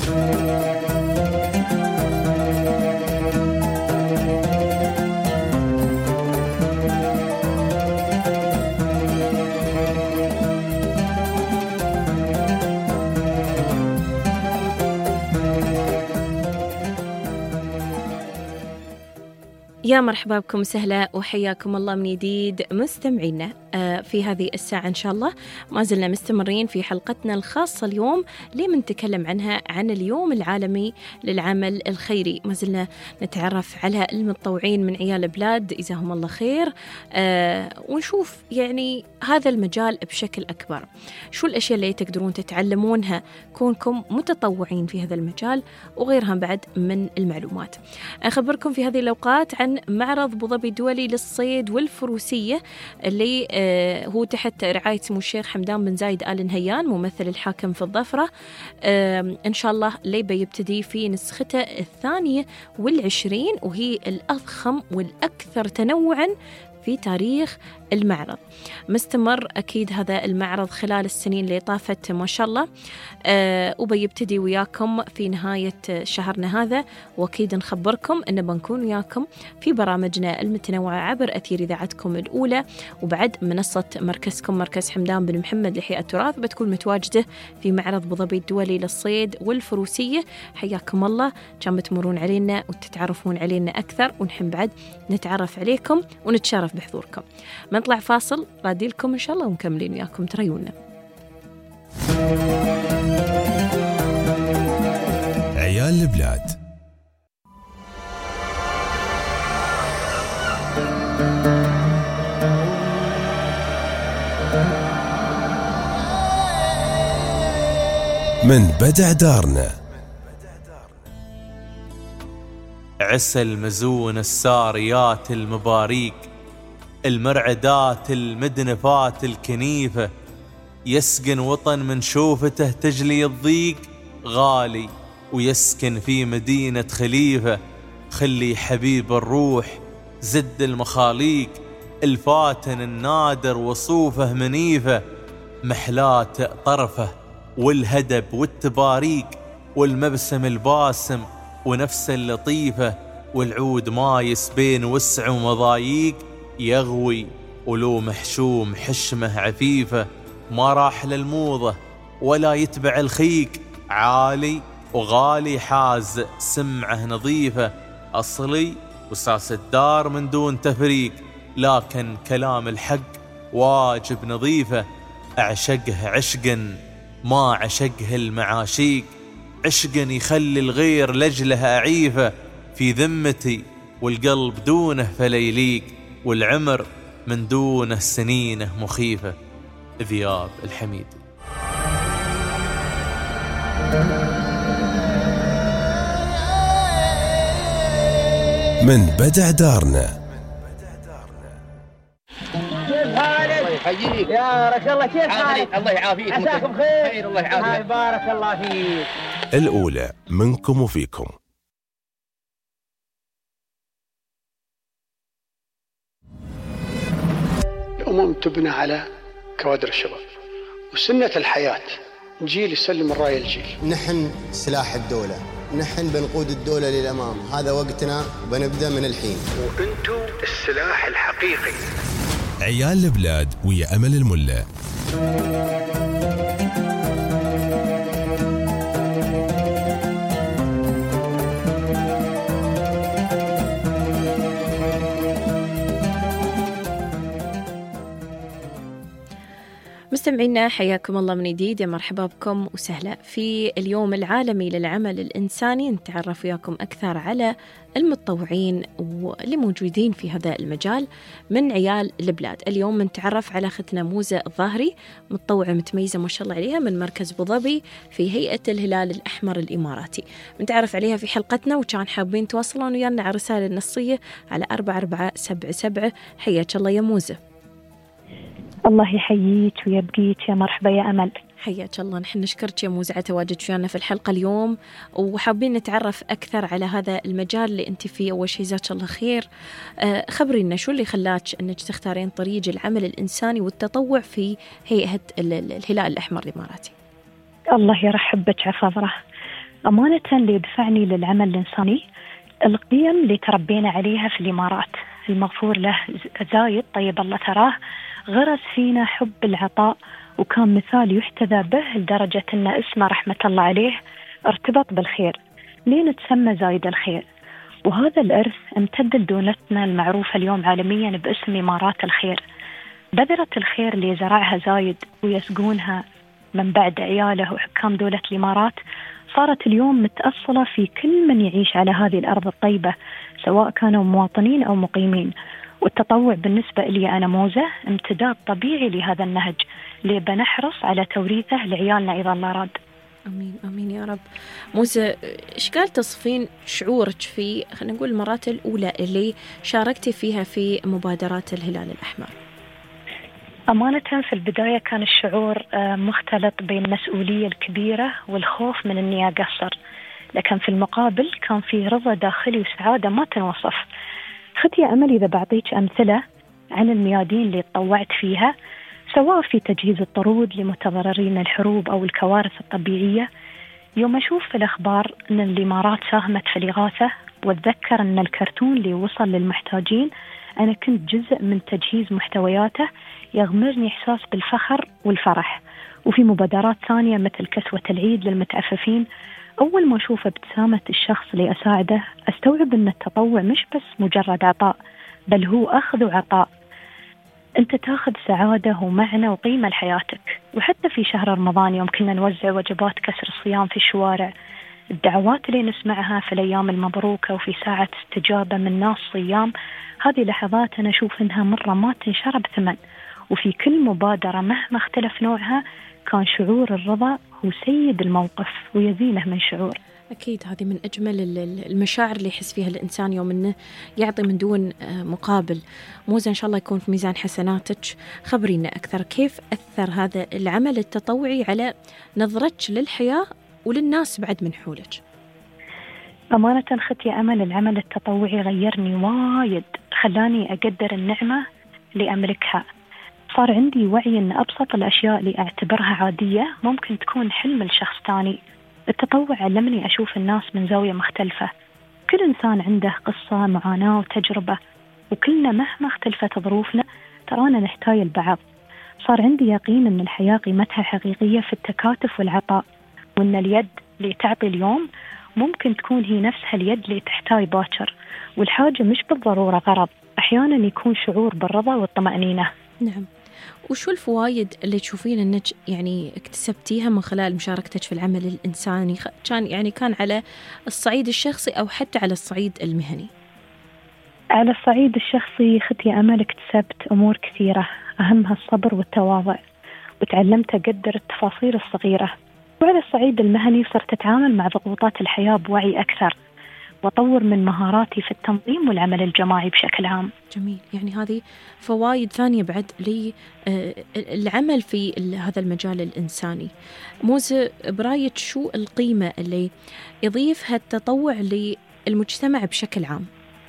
يا مرحبا بكم وسهلا وحياكم الله من جديد مستمعينا في هذه الساعة. إن شاء الله ما زلنا مستمرين في حلقتنا الخاصة اليوم اللي منتكلم عنها عن اليوم العالمي للعمل الخيري. ما زلنا نتعرف على المتطوعين من عيال بلاد جزاهم الله خير، آه ونشوف يعني هذا المجال بشكل أكبر. شو الأشياء اللي تقدرون تتعلمونها كونكم متطوعين في هذا المجال وغيرها بعد من المعلومات. أخبركم في هذه الأوقات عن معرض أبو ظبي الدولي للصيد والفروسية اللي هو تحت رعاية سمو الشيخ حمدان بن زايد آل نهيان ممثل الحاكم في الظفرة. إن شاء الله ليبا يبتدي في نسخته الثانية والعشرين، وهي الأضخم والأكثر تنوعاً في تاريخ المعرض. مستمر أكيد هذا المعرض خلال السنين اللي طافت ما شاء الله، أه وبيبتدي وياكم في نهاية شهرنا هذا، وأكيد نخبركم أن بنكون وياكم في برامجنا المتنوعة عبر أثير إذاعتكم الأولى، وبعد منصة مركزكم مركز حمدان بن محمد لإحياء التراث بتكون متواجدة في معرض أبو ظبي الدولي للصيد والفروسية. حياكم الله، كان بتمرون علينا وتتعرفون علينا أكثر، ونحن بعد نتعرف عليكم ونتشرف بحضوركم. نطلع فاصل رادي لكم إن شاء الله ومكملين وياكم تريونا. عيال البلاد. من بدع دارنا. عسى المزون الساريات المباريك، المرعدات المدنفات الكنيفة، يسكن وطن من شوفته تجلي الضيق غالي، ويسكن في مدينة خليفة. خلي حبيب الروح زد المخاليق، الفاتن النادر وصوفه منيفة، محلات طرفه والهدب والتباريك، والمبسم الباسم ونفس اللطيفة، والعود مايس بين وسع ومضايق، يغوي ولو محشوم حشمه عفيفة، ما راح للموضة ولا يتبع الخيق، عالي وغالي حاز سمعه نظيفة، أصلي وساس الدار من دون تفريق، لكن كلام الحق واجب نظيفة، أعشقه عشقا ما عشقه المعاشيق، عشقا يخلي الغير لجله أعيفة، في ذمتي والقلب دونه فليليق، والعمر من دونه سنينه مخيفة. ذياب الحميدي. من بدع دارنا. كيف حالك؟ الله يحييك يا رجل الله، كيف حالك؟ الله يعافيك، عساكم خير. خير الله يعافيك، بارك الله فيك. الأولى منكم وفيكم. الأمم تبنى على كوادر الشباب، وسنة الحياة جيل يسلم الراية الجيل. نحن سلاح الدولة، نحن بنقود الدولة للأمام، هذا وقتنا وبنبدأ من الحين. وأنتم السلاح الحقيقي. عيال البلاد ويا أمل الملا. مستمعينا حياكم الله من جديد، يا مرحبا بكم وسهلا في اليوم العالمي للعمل الإنساني. نتعرف وياكم أكثر على المتطوعين واللي موجودين في هذا المجال من عيال البلاد. اليوم نتعرف على أختنا موزة الظاهري، متطوعة متميزة ما شاء الله عليها من مركز أبو ظبي في هيئة الهلال الأحمر الإماراتي. نتعرف عليها في حلقتنا، وكان حابين تواصلون ويانا على رسالة نصية على أربعة أربعة سبعة سبعة. حياك الله يا موزة. الله يحييك ويبقيك، يا مرحبا يا أمل. حياك الله. نحن نشكرك يا موزة على تواجد ويانا في الحلقة اليوم، وحابين نتعرف أكثر على هذا المجال اللي أنت فيه. أول شيء جزاك الله خير، أه خبرينا شو اللي خلاك أنك تختارين طريق العمل الإنساني والتطوع في هيئة الهلال الأحمر الإماراتي؟ الله يرحب بك عفاظرة. أمانة اللي دفعني للعمل الإنساني القيم اللي تربينا عليها في الإمارات. المغفور له زايد طيب الله تراه غرس فينا حب العطاء، وكان مثال يحتذى به لدرجة أن اسمه رحمة الله عليه ارتبط بالخير لين تسمى زايد الخير. وهذا الإرث امتد لدولتنا المعروفة اليوم عالميا باسم إمارات الخير. بذرة الخير اللي زرعها زايد ويسقونها من بعد عياله وحكام دولة الإمارات صارت اليوم متأصلة في كل من يعيش على هذه الأرض الطيبة، سواء كانوا مواطنين أو مقيمين. والتطوع بالنسبة لي أنا موزة امتداد طبيعي لهذا النهج اللي بنحرص على توريثه لعيالنا إذا الله راد. أمين أمين يا رب. موزة، إيش قال تصفين شعورك في خلينا نقول المرات الأولى اللي شاركتي فيها في مبادرات الهلال الأحمر؟ أمانة في البداية كان الشعور مختلط بين المسؤولية الكبيرة والخوف من أني أقصر، لكن في المقابل كان في رضا داخلي وسعادة ما تنوصف. خذي يا أمل إذا بعطيك أمثلة عن الميادين اللي تطوعت فيها، سواء في تجهيز الطرود لمتضررين الحروب أو الكوارث الطبيعية. يوم أشوف في الأخبار أن الإمارات ساهمت في الإغاثة وأتذكر أن الكرتون اللي وصل للمحتاجين أنا كنت جزء من تجهيز محتوياته، يغمرني إحساس بالفخر والفرح. وفي مبادرات ثانية مثل كسوة العيد للمتعففين، أول ما أشوف ابتسامة الشخص اللي أساعده أستوعب أن التطوع مش بس مجرد عطاء، بل هو أخذ وعطاء. أنت تاخذ سعادة ومعنى وقيمة لحياتك. وحتى في شهر رمضان يوم كنا نوزع وجبات كسر الصيام في الشوارع، الدعوات اللي نسمعها في الأيام المبروكة وفي ساعة استجابة من ناس صيام، هذه لحظات أنا أشوف إنها مرة ما تنشرى بثمن. وفي كل مبادرة مهما اختلف نوعها كان شعور الرضا هو سيد الموقف ويزينه من شعور. أكيد هذه من أجمل المشاعر اللي يحس فيها الإنسان يوم أنه يعطي من دون مقابل. موزة إن شاء الله يكون في ميزان حسناتك. خبرينا أكثر، كيف أثر هذا العمل التطوعي على نظرتك للحياة وللناس بعد من حولك؟ أمانة خدت يا أمل العمل التطوعي غيرني وايد، خلاني أقدر النعمة اللي أملكها. صار عندي وعي أن أبسط الأشياء اللي أعتبرها عادية ممكن تكون حلم لشخص تاني. التطوع علمني أشوف الناس من زاوية مختلفة. كل إنسان عنده قصة، معاناة وتجربة، وكلنا مهما اختلفت ظروفنا ترانا نحتاج البعض. صار عندي يقين أن الحياة قيمتها حقيقية في التكاتف والعطاء، وأن اليد اللي تعطي اليوم ممكن تكون هي نفسها اليد اللي تحتاج باكر. والحاجة مش بالضرورة غرض، أحيانا يكون شعور بالرضا والطمأنينة. نعم. وشو الفوائد اللي تشوفين أنك يعني اكتسبتيها من خلال مشاركتك في العمل الإنساني، كان يعني كان على الصعيد الشخصي أو حتى على الصعيد المهني؟ على الصعيد الشخصي خدت يا أمل اكتسبت أمور كثيرة، أهمها الصبر والتواضع، وتعلمت أقدر التفاصيل الصغيرة. وعلى الصعيد المهني صرت أتعامل مع ضغوطات الحياة بوعي أكثر، وأطور من مهاراتي في التنظيم والعمل الجماعي بشكل عام. جميل. يعني هذه فوائد ثانية بعد للعمل في هذا المجال الإنساني. موزة، برأيك شو القيمة اللي يضيفها التطوع للمجتمع بشكل عام؟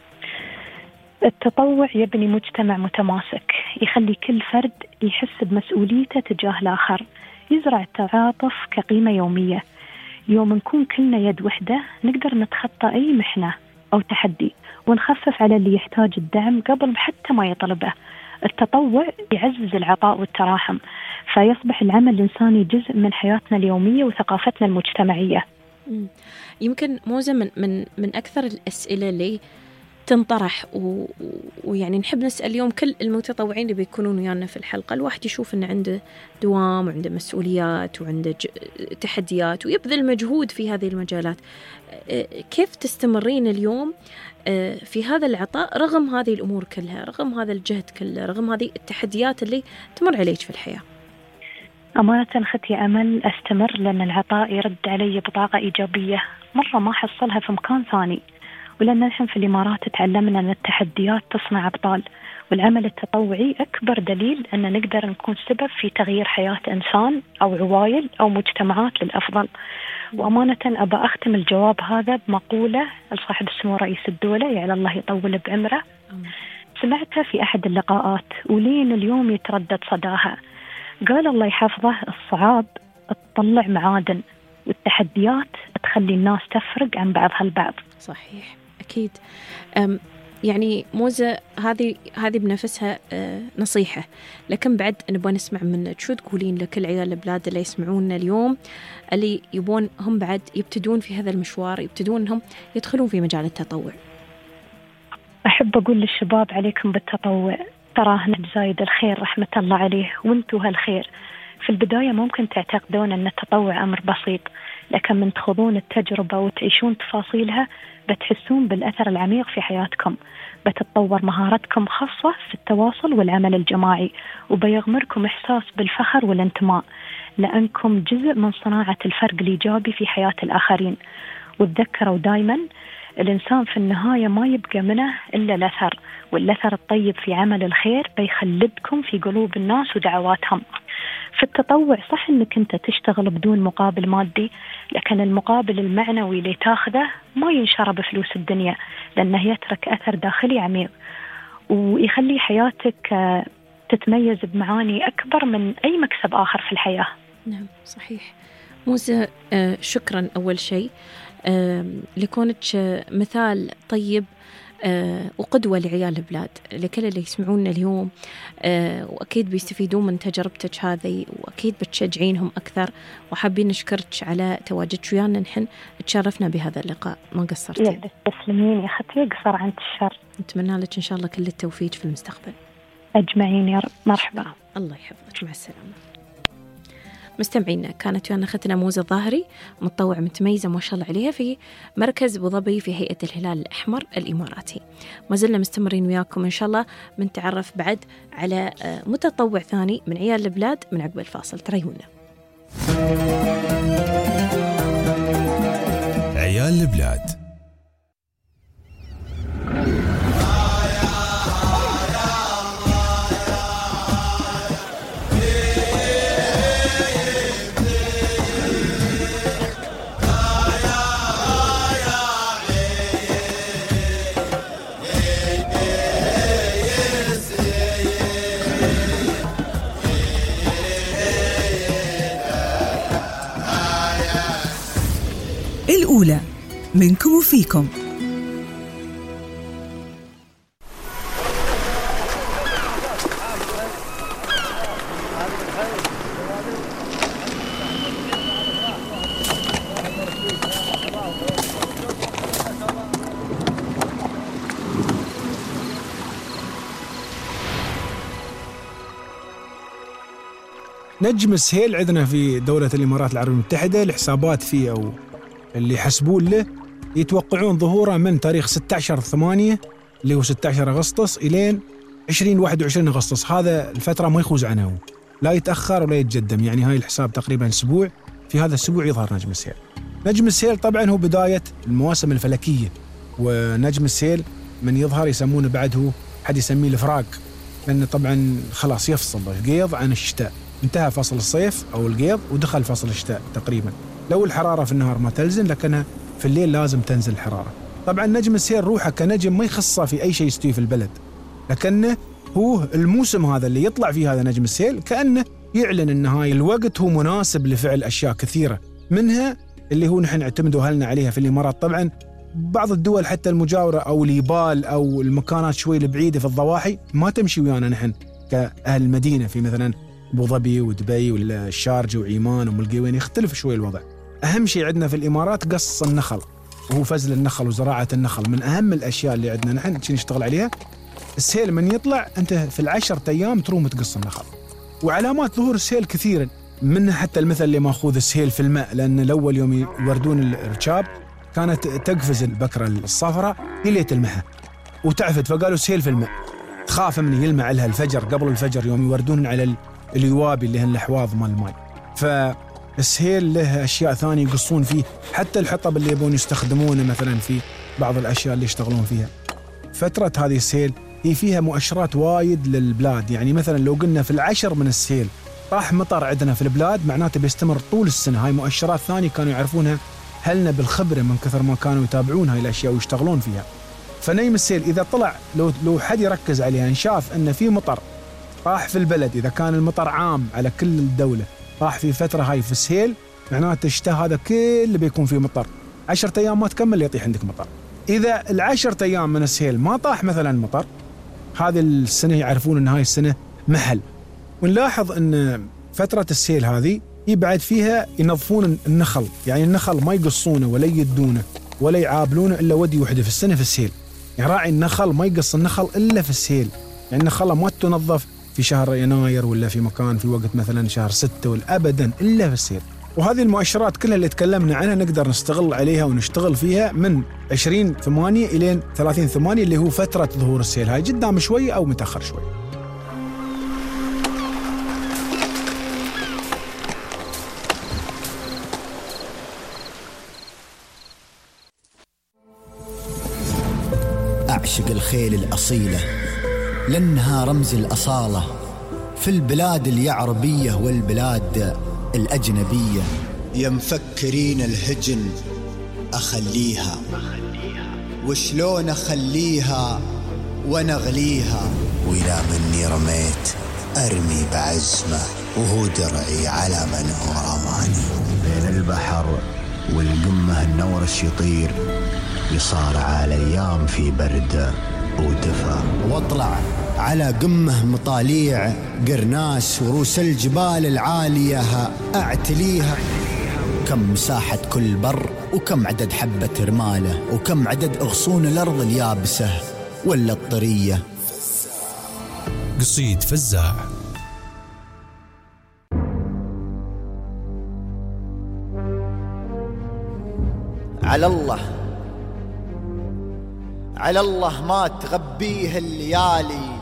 التطوع يبني مجتمع متماسك، يخلي كل فرد يحس بمسؤوليته تجاه الآخر، يزرع التعاطف كقيمة يومية. يوم نكون كلنا يد وحدة نقدر نتخطى أي محنة أو تحدي، ونخفف على اللي يحتاج الدعم قبل حتى ما يطلبه. التطوع يعزز العطاء والتراحم، فيصبح العمل الإنساني جزء من حياتنا اليومية وثقافتنا المجتمعية. يمكن موزة من, من, من أكثر الأسئلة اللي تنطرح و... ويعني نحب نسأل اليوم كل المتطوعين اللي بيكونون ويانا في الحلقة، الواحد يشوف أنه عنده دوام وعنده مسؤوليات وعنده ج... تحديات ويبذل مجهود في هذه المجالات. كيف تستمرين اليوم في هذا العطاء رغم هذه الأمور كلها، رغم هذا الجهد كله، رغم هذه التحديات اللي تمر عليك في الحياة؟ أمانة خدت يا أمل أستمر، لأن العطاء يرد علي بطاقة إيجابية مرة ما حصلها في مكان ثاني. ولأن نحن في الإمارات تعلمنا أن التحديات تصنع أبطال، والعمل التطوعي أكبر دليل أن نقدر نكون سبب في تغيير حياة إنسان أو عوائل أو مجتمعات للأفضل. وأمانة أبى أختم الجواب هذا بمقولة لصاحب السمو رئيس الدولة، يعلى الله يطول بعمره، سمعتها في أحد اللقاءات ولين اليوم يتردد صداها. قال الله يحفظه: الصعاب تطلع معادن، والتحديات تخلي الناس تفرق عن بعضها البعض. صحيح، أكيد. أم يعني موزة، هذه هذه بنفسها أه نصيحة، لكن بعد نبغى نسمع منك شو تقولين لكل عيال البلاد اللي يسمعونا اليوم، اللي يبون هم بعد يبتدون في هذا المشوار، يبتدون انهم يدخلون في مجال التطوع. أحب أقول للشباب: عليكم بالتطوع، تراه نهج زايد الخير رحمة الله عليه، وانتو هالخير. في البداية ممكن تعتقدون أن التطوع أمر بسيط، لكن من تخوضون التجربة وتعيشون تفاصيلها بتحسون بالأثر العميق في حياتكم، بتتطور مهاراتكم خاصة في التواصل والعمل الجماعي، وبيغمركم إحساس بالفخر والانتماء، لأنكم جزء من صناعة الفرق الإيجابي في حياة الآخرين. وتذكروا دايما الإنسان في النهاية ما يبقى منه إلا الأثر، والأثر الطيب في عمل الخير بيخلدكم في قلوب الناس ودعواتهم. في التطوع صح أنك أنت تشتغل بدون مقابل مادي، لكن المقابل المعنوي اللي تاخذه ما ينشر بفلوس الدنيا، لأنه يترك أثر داخلي عميق ويخلي حياتك تتميز بمعاني أكبر من أي مكسب آخر في الحياة. نعم صحيح. موزة، شكرا أول شيء لكونك مثال طيب وقدوة لعيال البلاد، لكل اللي يسمعونا اليوم، وأكيد بيستفيدون من تجربتك هذه، وأكيد بتشجعينهم أكثر، وحابين نشكرك على تواجدك ويانا. نحن تشرفنا بهذا اللقاء، ما قصرتي. تسلمين يا أختي، قصر عن الشر. نتمنى لك إن شاء الله كل التوفيق في المستقبل. أجمعين يا رب. مرحبا. الله يحفظك، مع السلامة. مستمعينا، كانت ويانا أختنا موزة الظاهري، متطوعة متميزة ما شاء الله عليها في مركز أبو ظبي في هيئة الهلال الأحمر الإماراتي. ما زلنا مستمرين وياكم إن شاء الله، بنتعرف بعد على متطوع ثاني من عيال البلاد من عقب الفاصل. تريونا. عيال البلاد. الأولى منكم وفيكم. نجم السهيل عندنا في دولة الإمارات العربية المتحدة، الحسابات فيه أو اللي يحسبون له يتوقعون ظهوره من تاريخ ستة عشر ثمانية اللي هو ستة عشر أغسطس إلين عشرين واحد وعشرين أغسطس. هذا الفترة ما يخوز عنها، لا يتأخر ولا يتقدم، يعني هاي الحساب تقريبا أسبوع، في هذا الأسبوع يظهر نجم السهيل. نجم السهيل طبعا هو بداية المواسم الفلكية، ونجم السهيل من يظهر يسمونه بعد هو حد يسميه الفراق، لأنه طبعا خلاص يفصل القيض عن الشتاء، انتهى فصل الصيف أو القيض ودخل فصل الشتاء تقريبا. لو الحرارة في النهار ما تلزم، لكنها في الليل لازم تنزل الحرارة. طبعا نجم السهيل روحه كنجم ما يخصه في أي شيء يستوي في البلد، لكنه هو الموسم هذا اللي يطلع فيه هذا نجم السهيل كأنه يعلن أن هاي الوقت هو مناسب لفعل أشياء كثيرة، منها اللي هو نحن نعتمد أهلنا عليها في الإمارات. طبعا بعض الدول حتى المجاورة أو اليبال أو المكانات شوي البعيدة في الضواحي ما تمشي ويانا نحن كأهل المدينة، في مثلا أبو ظبي ودبي والشارجة وعيمان وملقيوين يختلف شوي الوضع. أهم شيء عندنا في الإمارات قص النخل، وهو فزل النخل وزراعة النخل، من أهم الأشياء اللي عندنا نحن نشتغل عليها. السيل من يطلع أنت في العشرة أيام تروم تقص النخل. وعلامات ظهور السيل كثيرا، منها حتى المثل اللي ماخوذ السيل في الماء، لأن الأول يوم يوردون الركاب كانت تقفز البكرة الصفراء إلى تلمحها وتعفد، فقالوا السيل في الماء، تخاف من يلمع لها الفجر قبل الفجر يوم يوردون على اليوابي اللي هن الأحواض مال الماء. فالسهيل له أشياء ثانية يقصون فيه، حتى الحطب اللي يبون يستخدمونه مثلا في بعض الأشياء اللي يشتغلون فيها. فترة هذه السهيل هي فيها مؤشرات وايد للبلاد. يعني مثلا لو قلنا في العشر من السيل طاح مطر عندنا في البلاد، معناته بيستمر طول السنة. هاي مؤشرات ثانية كانوا يعرفونها هلنا بالخبرة من كثر ما كانوا يتابعون هاي الأشياء ويشتغلون فيها. فنيم السيل إذا طلع، لو لو حد يركز عليها، شاف أن في مطر طاح في البلد، إذا كان المطر عام على كل الدولة طاح في فترة هاي في السيل، معناته الشتاء هذا كله بيكون فيه مطر، عشرة أيام ما تكمل يطيح عندك مطر. إذا العشرة أيام من السيل ما طاح مثلا مطر، هذه السنة يعرفون أن هاي السنة محل. ونلاحظ أن فترة السيل هذه يبعد فيها ينظفون النخل، يعني النخل ما يقصونه ولا يدونه ولا يعابلونه إلا ودي وحده في السنة في السيل. يعني راعي النخل ما يقص النخل إلا في السيل، يعني النخلة ما تنظف في شهر يناير ولا في مكان في وقت مثلا شهر ستة ولا أبدا إلا في السيل. وهذه المؤشرات كلها اللي تكلمنا عنها نقدر نستغل عليها ونشتغل فيها من عشرين ثمانية إلى ثلاثين ثمانية اللي هو فترة ظهور السيل. هاي قدام شوي أو متأخر شوي. أعشق الخيل الأصيلة لأنها رمز الأصالة في البلاد اليعربية والبلاد الأجنبية. يا مفكرين الهجن أخليها، وشلون أخليها ونغليها، وإذا مني رميت أرمي بعزمة، وهو درعي على من هو رماني. بين البحر والقمة النورش يطير، يصارع الأيام في برد ودفا، واطلع على قمة مطاليع قرناس ورؤوس الجبال العالية أعتليها. كم مساحة كل بر، وكم عدد حبة رمالة، وكم عدد أغصون الأرض اليابسة ولا الطرية. قصيد فزاع. على الله على الله ما تغبيه الليالي،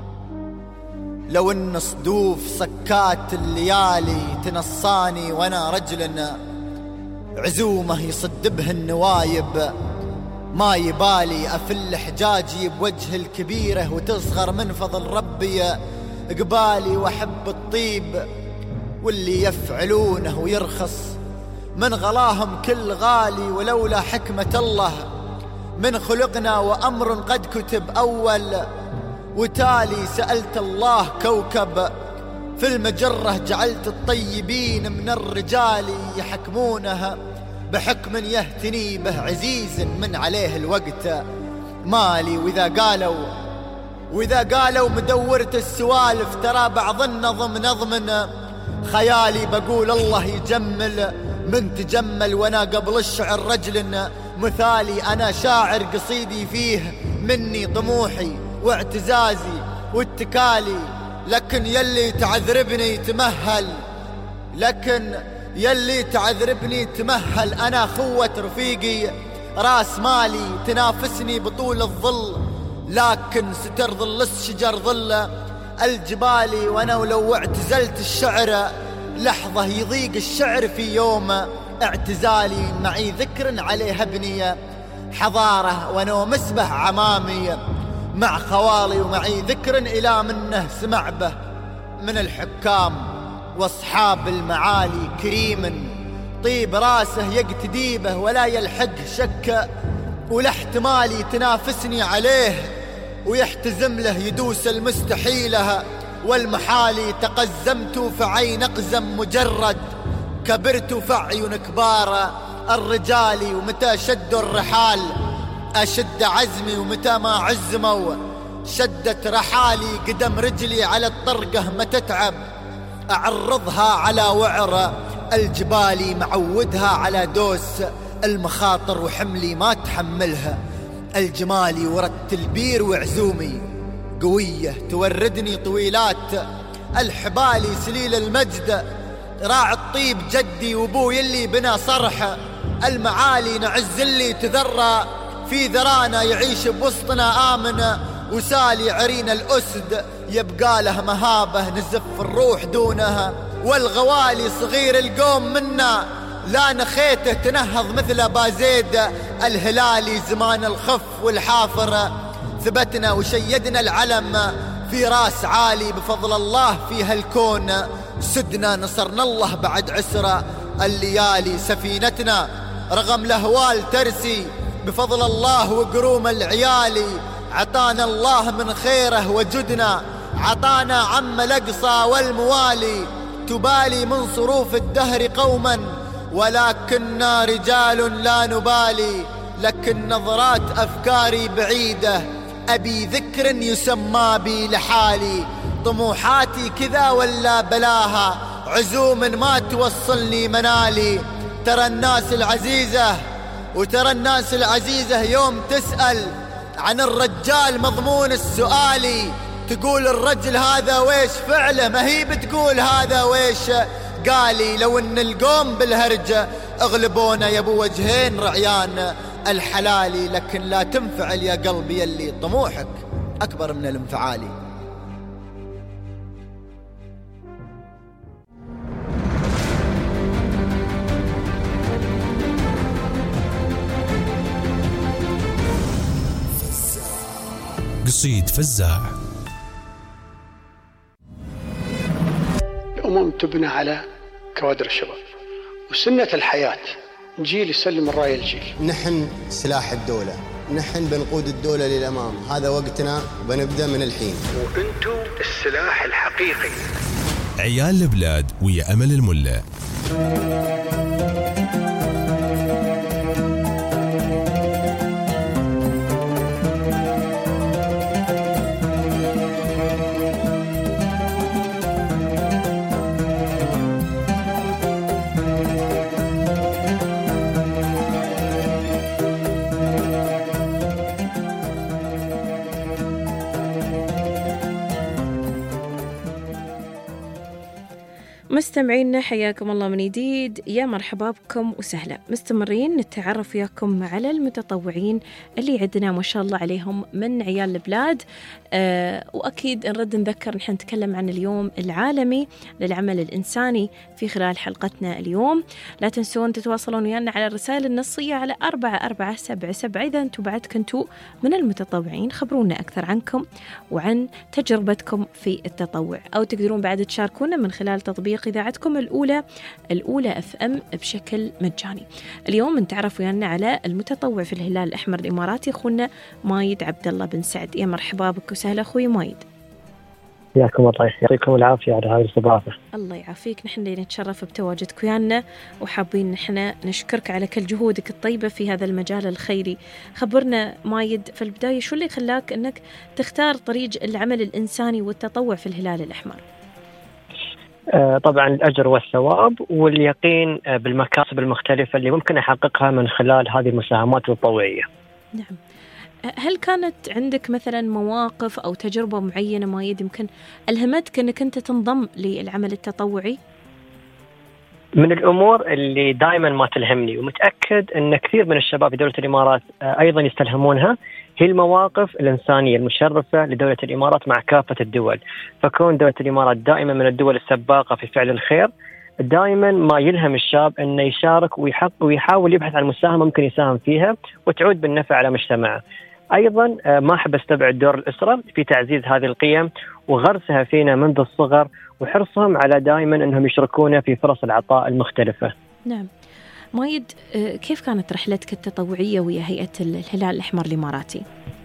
لو ان صدوف سكات الليالي تنصاني وانا رجل عزومه يصد به النوايب. ما يبالي افل حجاجي بوجه الكبيره، وتصغر من فضل ربي قبالي، واحب الطيب واللي يفعلونه ويرخص من غلاهم كل غالي. ولولا حكمة الله من خلقنا وأمر قد كتب أول وتالي، سألت الله كوكب في المجرة جعلت الطيبين من الرجال يحكمونها بحكم يهتني به عزيز من عليه الوقت مالي. وإذا قالوا وإذا قالوا مدورة السوالف ترى بعض النظم نظم خيالي، بقول الله يجمل من تجمل، وانا قبل الشعر رجل مثالي. انا شاعر قصيدي فيه مني طموحي واعتزازي واتكالي، لكن يلي تعذربني تمهل لكن يلي تعذربني تمهل. انا خوة رفيقي راس مالي تنافسني بطول الظل، لكن ستر ظل الشجر ظل الجبال. وانا ولو اعتزلت الشعر لحظة يضيق الشعر في يوم اعتزالي. معي ذكر عليه ابني حضارة وانا مسبح عمامي مع خوالي، ومعي ذكر إلى منه سمع به من الحكام واصحاب المعالي. كريم طيب راسه يقتدي به ولا يلحق شك، ولا احتمالي تنافسني عليه ويحتزم له يدوس المستحيله والمحالي. تقزمت فعين أقزم مجرد، كبرت فعين كبار الرجال. ومتى شدوا الرحال أشد عزمي، ومتى ما عزموا شدت رحالي. قدم رجلي على الطرقة ما تتعب أعرضها على وعر الجبال، معودها على دوس المخاطر وحملي ما تحملها الجمالي. ورت البير وعزومي قوية توردني طويلات الحبالي. سليل المجد راع الطيب جدي وابوي اللي بنا صرح المعالي. نعز اللي تذرى في ذرانا يعيش بوسطنا آمن وسالي. عرين الأسد يبقى له مهابة نزف الروح دونها، والغوالي صغير القوم منا لا نخيته تنهض مثل بازيد الهلالي. زمان الخف والحافر ثبتنا وشيدنا العلم في راس عالي بفضل الله في هالكون. سدنا نصرنا الله بعد عسرة الليالي، سفينتنا رغم الأهوال ترسي بفضل الله وقروم العيالي. عطانا الله من خيره وجدنا، عطانا عم الأقصى والموالي. تبالي من صروف الدهر قوما ولكننا رجال لا نبالي. لكن نظرات أفكاري بعيدة، أبي ذكر يسمى بي لحالي. طموحاتي كذا ولا بلاها، عزوم ما توصلني منالي. ترى الناس العزيزة وترى الناس العزيزة يوم تسأل عن الرجال مضمون السؤالي، تقول الرجل هذا ويش فعله، ما هي بتقول هذا ويش قالي. لو ان القوم بالهرجة اغلبونا يا ابو وجهين رعيان الحلالي. لكن لا تنفعل يا قلبي اللي طموحك اكبر من الانفعالي. قصيد فزاع. الأمم تبنى على كوادر الشباب، وسنة الحياة جيل يسلم الراية الجيل. نحن سلاح الدولة، نحن بنقود الدولة للأمام، هذا وقتنا وبنبدأ من الحين. وأنتم السلاح الحقيقي. عيال البلاد ويا أمل الملا. مستمعينا حياكم الله من جديد، يا مرحبا بكم وسهلا. مستمرين نتعرف وياكم على المتطوعين اللي عندنا ما شاء الله عليهم من عيال البلاد. أه وأكيد نرد نذكر نحن نتكلم عن اليوم العالمي للعمل الإنساني في خلال حلقتنا اليوم. لا تنسون تتواصلون ويانا على الرسائل النصية على أربعة أربعة سبعة سبعة. إذا أنتم بعد كنتوا من المتطوعين خبرونا أكثر عنكم وعن تجربتكم في التطوع، أو تقدرون بعد تشاركونا من خلال تطبيق إذاعتكم الأولى الأولى اف ام بشكل مجاني. اليوم نتعرف ويانا على المتطوع في الهلال الأحمر الإماراتي أخونا مايد عبد الله بن سعد. يا مرحبا بك وسهلا أخوي مايد. حياكم الله، يعطيكم العافية على هذه الاستضافة. الله يعافيك، نحن اللي نتشرف بتواجدك ويانا، وحابين نحن نشكرك على كل جهودك الطيبة في هذا المجال الخيري. خبرنا مايد في البداية شو اللي خلاك أنك تختار طريق العمل الإنساني والتطوع في الهلال الأحمر؟ طبعا الأجر والثواب واليقين بالمكاسب المختلفة اللي ممكن أحققها من خلال هذه المساهمات التطوعية. نعم. هل كانت عندك مثلا مواقف أو تجربة معينة ما يمكن ألهمتك أنك أنت تنضم للعمل التطوعي؟ من الأمور اللي دائما ما تلهمني ومتأكد أن كثير من الشباب في دولة الإمارات أيضا يستلهمونها هي المواقف الإنسانية المشرفة لدولة الإمارات مع كافة الدول. فكون دولة الإمارات دائما من الدول السباقة في فعل الخير، دائما ما يلهم الشاب أنه يشارك ويحق ويحاول يبحث عن مساهمة ممكن يساهم فيها وتعود بالنفع على مجتمعه. أيضا ما أحب استبعد دور الأسرة في تعزيز هذه القيم وغرسها فينا منذ الصغر وحرصهم على دائما أنهم يشاركونا في فرص العطاء المختلفة. نعم. مايد، كيف كانت رحلتك التطوعية ويا هيئة الهلال الأحمر الإماراتي؟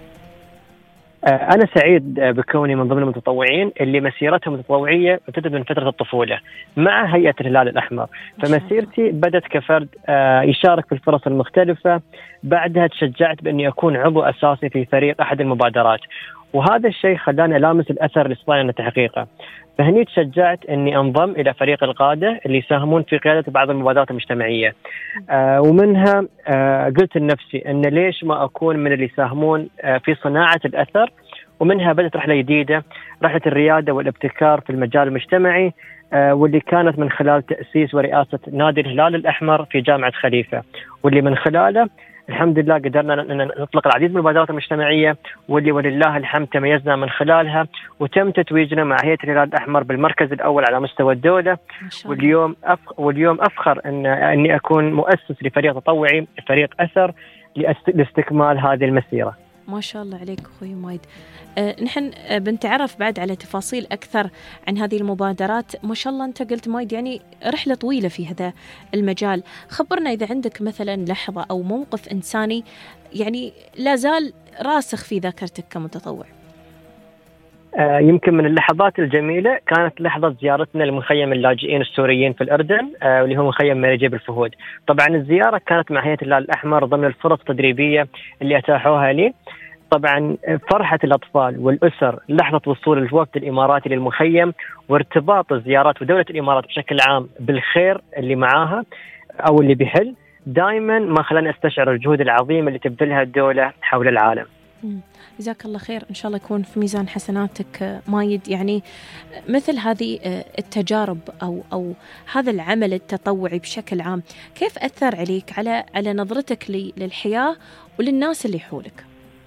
أنا سعيد بكوني من ضمن المتطوعين اللي مسيرتهم التطوعية ابتدت من فترة الطفولة مع هيئة الهلال الأحمر. فمسيرتي بدت كفرد يشارك في الفرص المختلفة، بعدها تشجعت بأني أكون عضو أساسي في فريق أحد المبادرات، وهذا الشيء خلاني ألامس الأثر اللي استطعنا تحقيقه. فهني تشجعت أني أنضم إلى فريق القادة اللي يساهمون في قيادة بعض المبادرات المجتمعية. آه ومنها آه قلت لنفسي أن ليش ما أكون من اللي يساهمون آه في صناعة الأثر. ومنها بدأت رحلة جديدة، رحلة الريادة والابتكار في المجال المجتمعي، آه واللي كانت من خلال تأسيس ورئاسة نادي الهلال الأحمر في جامعة خليفة، واللي من خلاله الحمد لله قدرنا نطلق العديد من المبادرات المجتمعية واللي ولله الحمد تميزنا من خلالها، وتم تتويجنا مع هيئة الهلال الأحمر بالمركز الأول على مستوى الدولة. واليوم أف... واليوم أفخر أن أني أكون مؤسس لفريق تطوعي، فريق أثر لاستكمال هذه المسيرة. ما شاء الله عليك أخوي مايد. أه نحن بنتعرف بعد على تفاصيل أكثر عن هذه المبادرات. ما شاء الله أنت قلت مايد يعني رحلة طويلة في هذا المجال. خبرنا إذا عندك مثلا لحظة أو موقف إنساني يعني لا زال راسخ في ذاكرتك كمتطوع. آه يمكن من اللحظات الجميلة كانت لحظة زيارتنا لمخيم اللاجئين السوريين في الأردن، آه واللي هو مخيم ماريجيب الفهود. طبعا الزيارة كانت مع هيئة الهلال الأحمر ضمن الفرص التدريبية اللي أتاحوها لي. طبعا فرحة الأطفال والأسر لحظة وصول الوفد الإماراتي للمخيم وارتباط الزيارات ودولة الإمارات بشكل عام بالخير اللي معاها أو اللي بيحل دائما ما خلاني أستشعر الجهود العظيمة اللي تبذلها الدولة حول العالم. جزاك الله خير، إن شاء الله يكون في ميزان حسناتك مايد. يعني مثل هذه التجارب أو أو هذا العمل التطوعي بشكل عام كيف أثر عليك على على نظرتك للحياة وللناس اللي حولك؟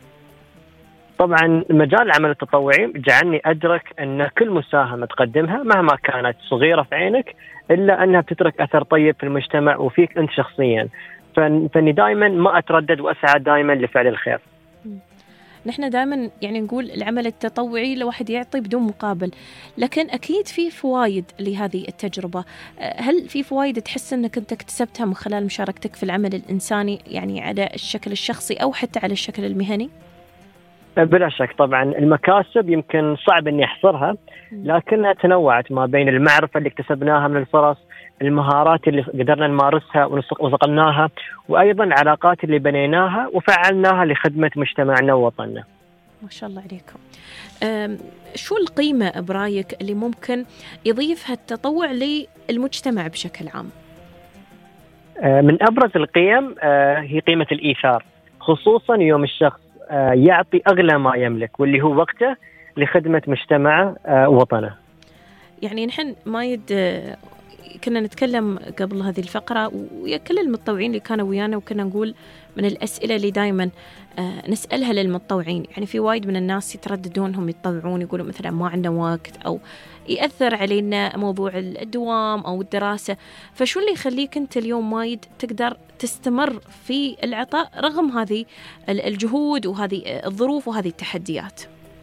طبعا مجال العمل التطوعي جعلني أدرك أن كل مساهمة تقدمها مهما كانت صغيرة في عينك إلا أنها بتترك أثر طيب في المجتمع وفيك أنت شخصيا. فإني دائما ما أتردد وأسعى دائما لفعل الخير. نحن دائما يعني نقول العمل التطوعي لواحد يعطي بدون مقابل، لكن أكيد في فوائد لهذه التجربة. هل في فوائد تحس أنك أنت اكتسبتها من خلال مشاركتك في العمل الإنساني يعني على الشكل الشخصي أو حتى على الشكل المهني؟ بلا شك طبعا المكاسب يمكن صعب أني أحصرها، لكنها تنوعت ما بين المعرفة اللي اكتسبناها من الفرص، المهارات اللي قدرنا نمارسها وصقلناها، وأيضا العلاقات اللي بنيناها وفعلناها لخدمة مجتمعنا ووطننا. ما شاء الله عليكم. شو القيمة برأيك اللي ممكن يضيفها التطوع للمجتمع بشكل عام؟ من أبرز القيم هي قيمة الإيثار، خصوصا يوم الشخص يعطي أغلى ما يملك واللي هو وقته لخدمة مجتمعه ووطنه. يعني نحن مايد كنا نتكلم قبل هذه الفقرة وكل المتطوعين اللي كانوا ويانا وكنا نقول من الأسئلة اللي دايما نسألها للمتطوعين، يعني في وايد من الناس يترددون هم يتطوعون يقولوا مثلا ما عندنا وقت أو يأثر علينا موضوع الدوام أو الدراسة. فشو اللي يخليك أنت اليوم مايد تقدر تستمر في العطاء رغم هذه الجهود وهذه الظروف وهذه التحديات؟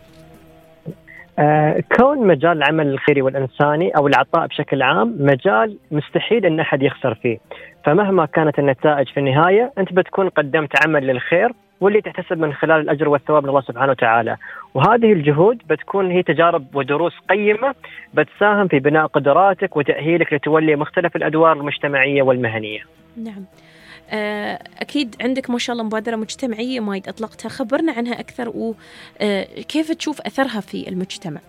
آه كون مجال العمل الخيري والإنساني أو العطاء بشكل عام مجال مستحيل أن أحد يخسر فيه، فمهما كانت النتائج في النهاية أنت بتكون قدمت عمل للخير واللي تحتسب من خلال الأجر والثواب من الله سبحانه وتعالى. وهذه الجهود بتكون هي تجارب ودروس قيمة بتساهم في بناء قدراتك وتأهيلك لتولي مختلف الأدوار المجتمعية والمهنية. نعم أكيد عندك ما شاء الله مبادرة مجتمعية مايد أطلقتها، خبرنا عنها أكثر وكيف تشوف أثرها في المجتمع.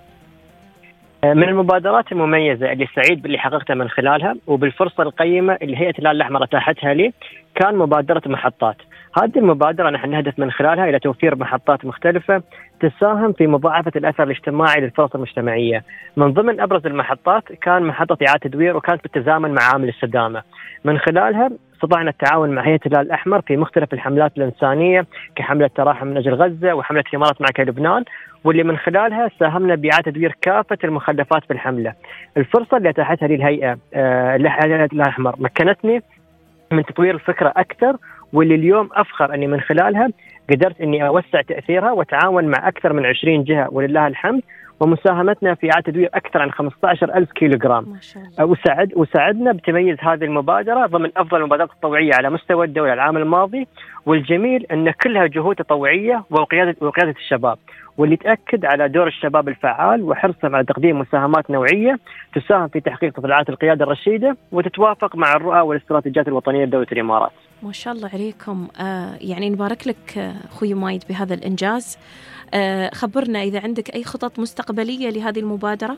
من المبادرات المميزة اللي سعيد باللي حققتها من خلالها وبالفرصة القيمة اللي هيئة الهلال الأحمر أتاحتها لي كان مبادرة محطات. هذه المبادرة نحن نهدف من خلالها إلى توفير محطات مختلفة تساهم في مضاعفة الأثر الاجتماعي للفرص المجتمعية. من ضمن أبرز المحطات كان محطة إعادة تدوير وكانت بالتزامن مع عامل السدامة. من خلالها استطعنا التعاون مع هيئة الهلال الأحمر في مختلف الحملات الإنسانية كحملة تراحم من أجل غزة وحملة الإمارات معك لبنان، واللي من خلالها ساهمنا بإعادة تدوير كافة المخلفات في الحملة. الفرصة اللي أتاحتها لي الهيئة آه الهلال الأحمر مكنتني من تطوير الفكرة أكثر، واللي اليوم أفخر أني من خلالها قدرت أني أوسع تأثيرها وتعاون مع أكثر من عشرين جهة ولله الحمد، ومساهمتنا في إعادة تدوير أكثر عن خمسة عشر ألف كيلوغرام. وساعد وساعدنا بتميز هذه المبادرة ضمن أفضل المبادرات التطوعية على مستوى الدولة العام الماضي. والجميل أن كلها جهود تطوعية وقيادة وقيادة الشباب، واللي تأكد على دور الشباب الفعال وحرصهم على تقديم مساهمات نوعية تساهم في تحقيق تطلعات القيادة الرشيدة وتتوافق مع الرؤى والاستراتيجيات الوطنية لدولة الإمارات. ما شاء الله عليكم. آه يعني نبارك لك أخوي مايد بهذا الإنجاز. آه خبرنا إذا عندك أي خطط مستقبلية لهذه المبادرة.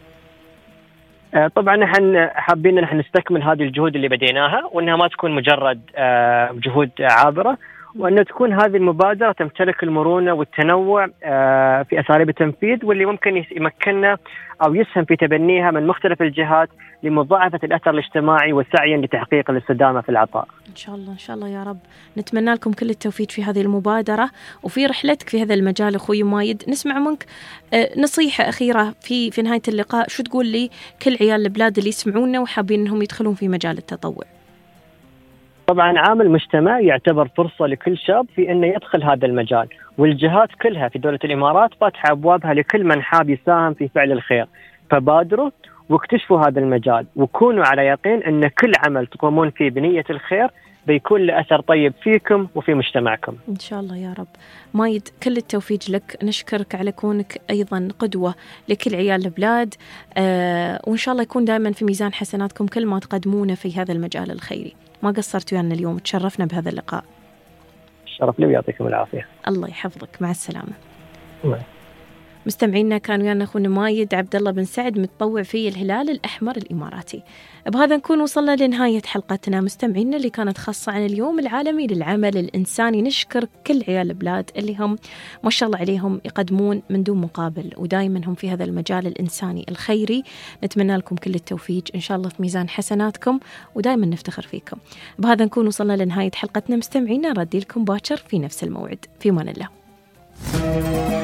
آه طبعا نحن حابين نحن نستكمل هذه الجهود اللي بديناها، وأنها ما تكون مجرد آه جهود عابرة، وأن تكون هذه المبادرة تمتلك المرونة والتنوع في أساليب التنفيذ، واللي ممكن يمكننا أو يسهم في تبنيها من مختلف الجهات لمضاعفة الأثر الاجتماعي وسعيا لتحقيق الاستدامة في العطاء. إن شاء الله إن شاء الله يا رب. نتمنى لكم كل التوفيق في هذه المبادرة وفي رحلتك في هذا المجال أخوي مايد. نسمع منك نصيحة أخيرة في في نهاية اللقاء، شو تقول لي كل عيال البلاد اللي يسمعونا وحابين أنهم يدخلون في مجال التطوع؟ طبعا عامل مجتمع يعتبر فرصة لكل شاب في أنه يدخل هذا المجال، والجهات كلها في دولة الإمارات فاتحة أبوابها لكل من حاب يساهم في فعل الخير. فبادروا واكتشفوا هذا المجال، وكونوا على يقين أن كل عمل تقومون فيه بنية الخير بيكون له أثر طيب فيكم وفي مجتمعكم إن شاء الله يا رب. مايد، كل التوفيق لك، نشكرك على كونك أيضا قدوة لكل عيال البلاد، آه وإن شاء الله يكون دائما في ميزان حسناتكم كل ما تقدمونه في هذا المجال الخيري. ما قصرت ويانا اليوم، تشرفنا بهذا اللقاء. شرف لي ويعطيكم العافية. الله يحفظك، مع السلامة. مع. مستمعينا كان ويانا أخونا مايد عبد الله بن سعد، متطوع في الهلال الأحمر الإماراتي. بهذا نكون وصلنا لنهاية حلقتنا مستمعينا اللي كانت خاصة عن اليوم العالمي للعمل الإنساني. نشكر كل عيال البلاد اللي هم ما شاء الله عليهم يقدمون من دون مقابل، ودائما هم في هذا المجال الإنساني الخيري. نتمنى لكم كل التوفيق إن شاء الله في ميزان حسناتكم، ودائما نفتخر فيكم. بهذا نكون وصلنا لنهاية حلقتنا مستمعينا، ردي لكم باكر في نفس الموعد. في أمان الله.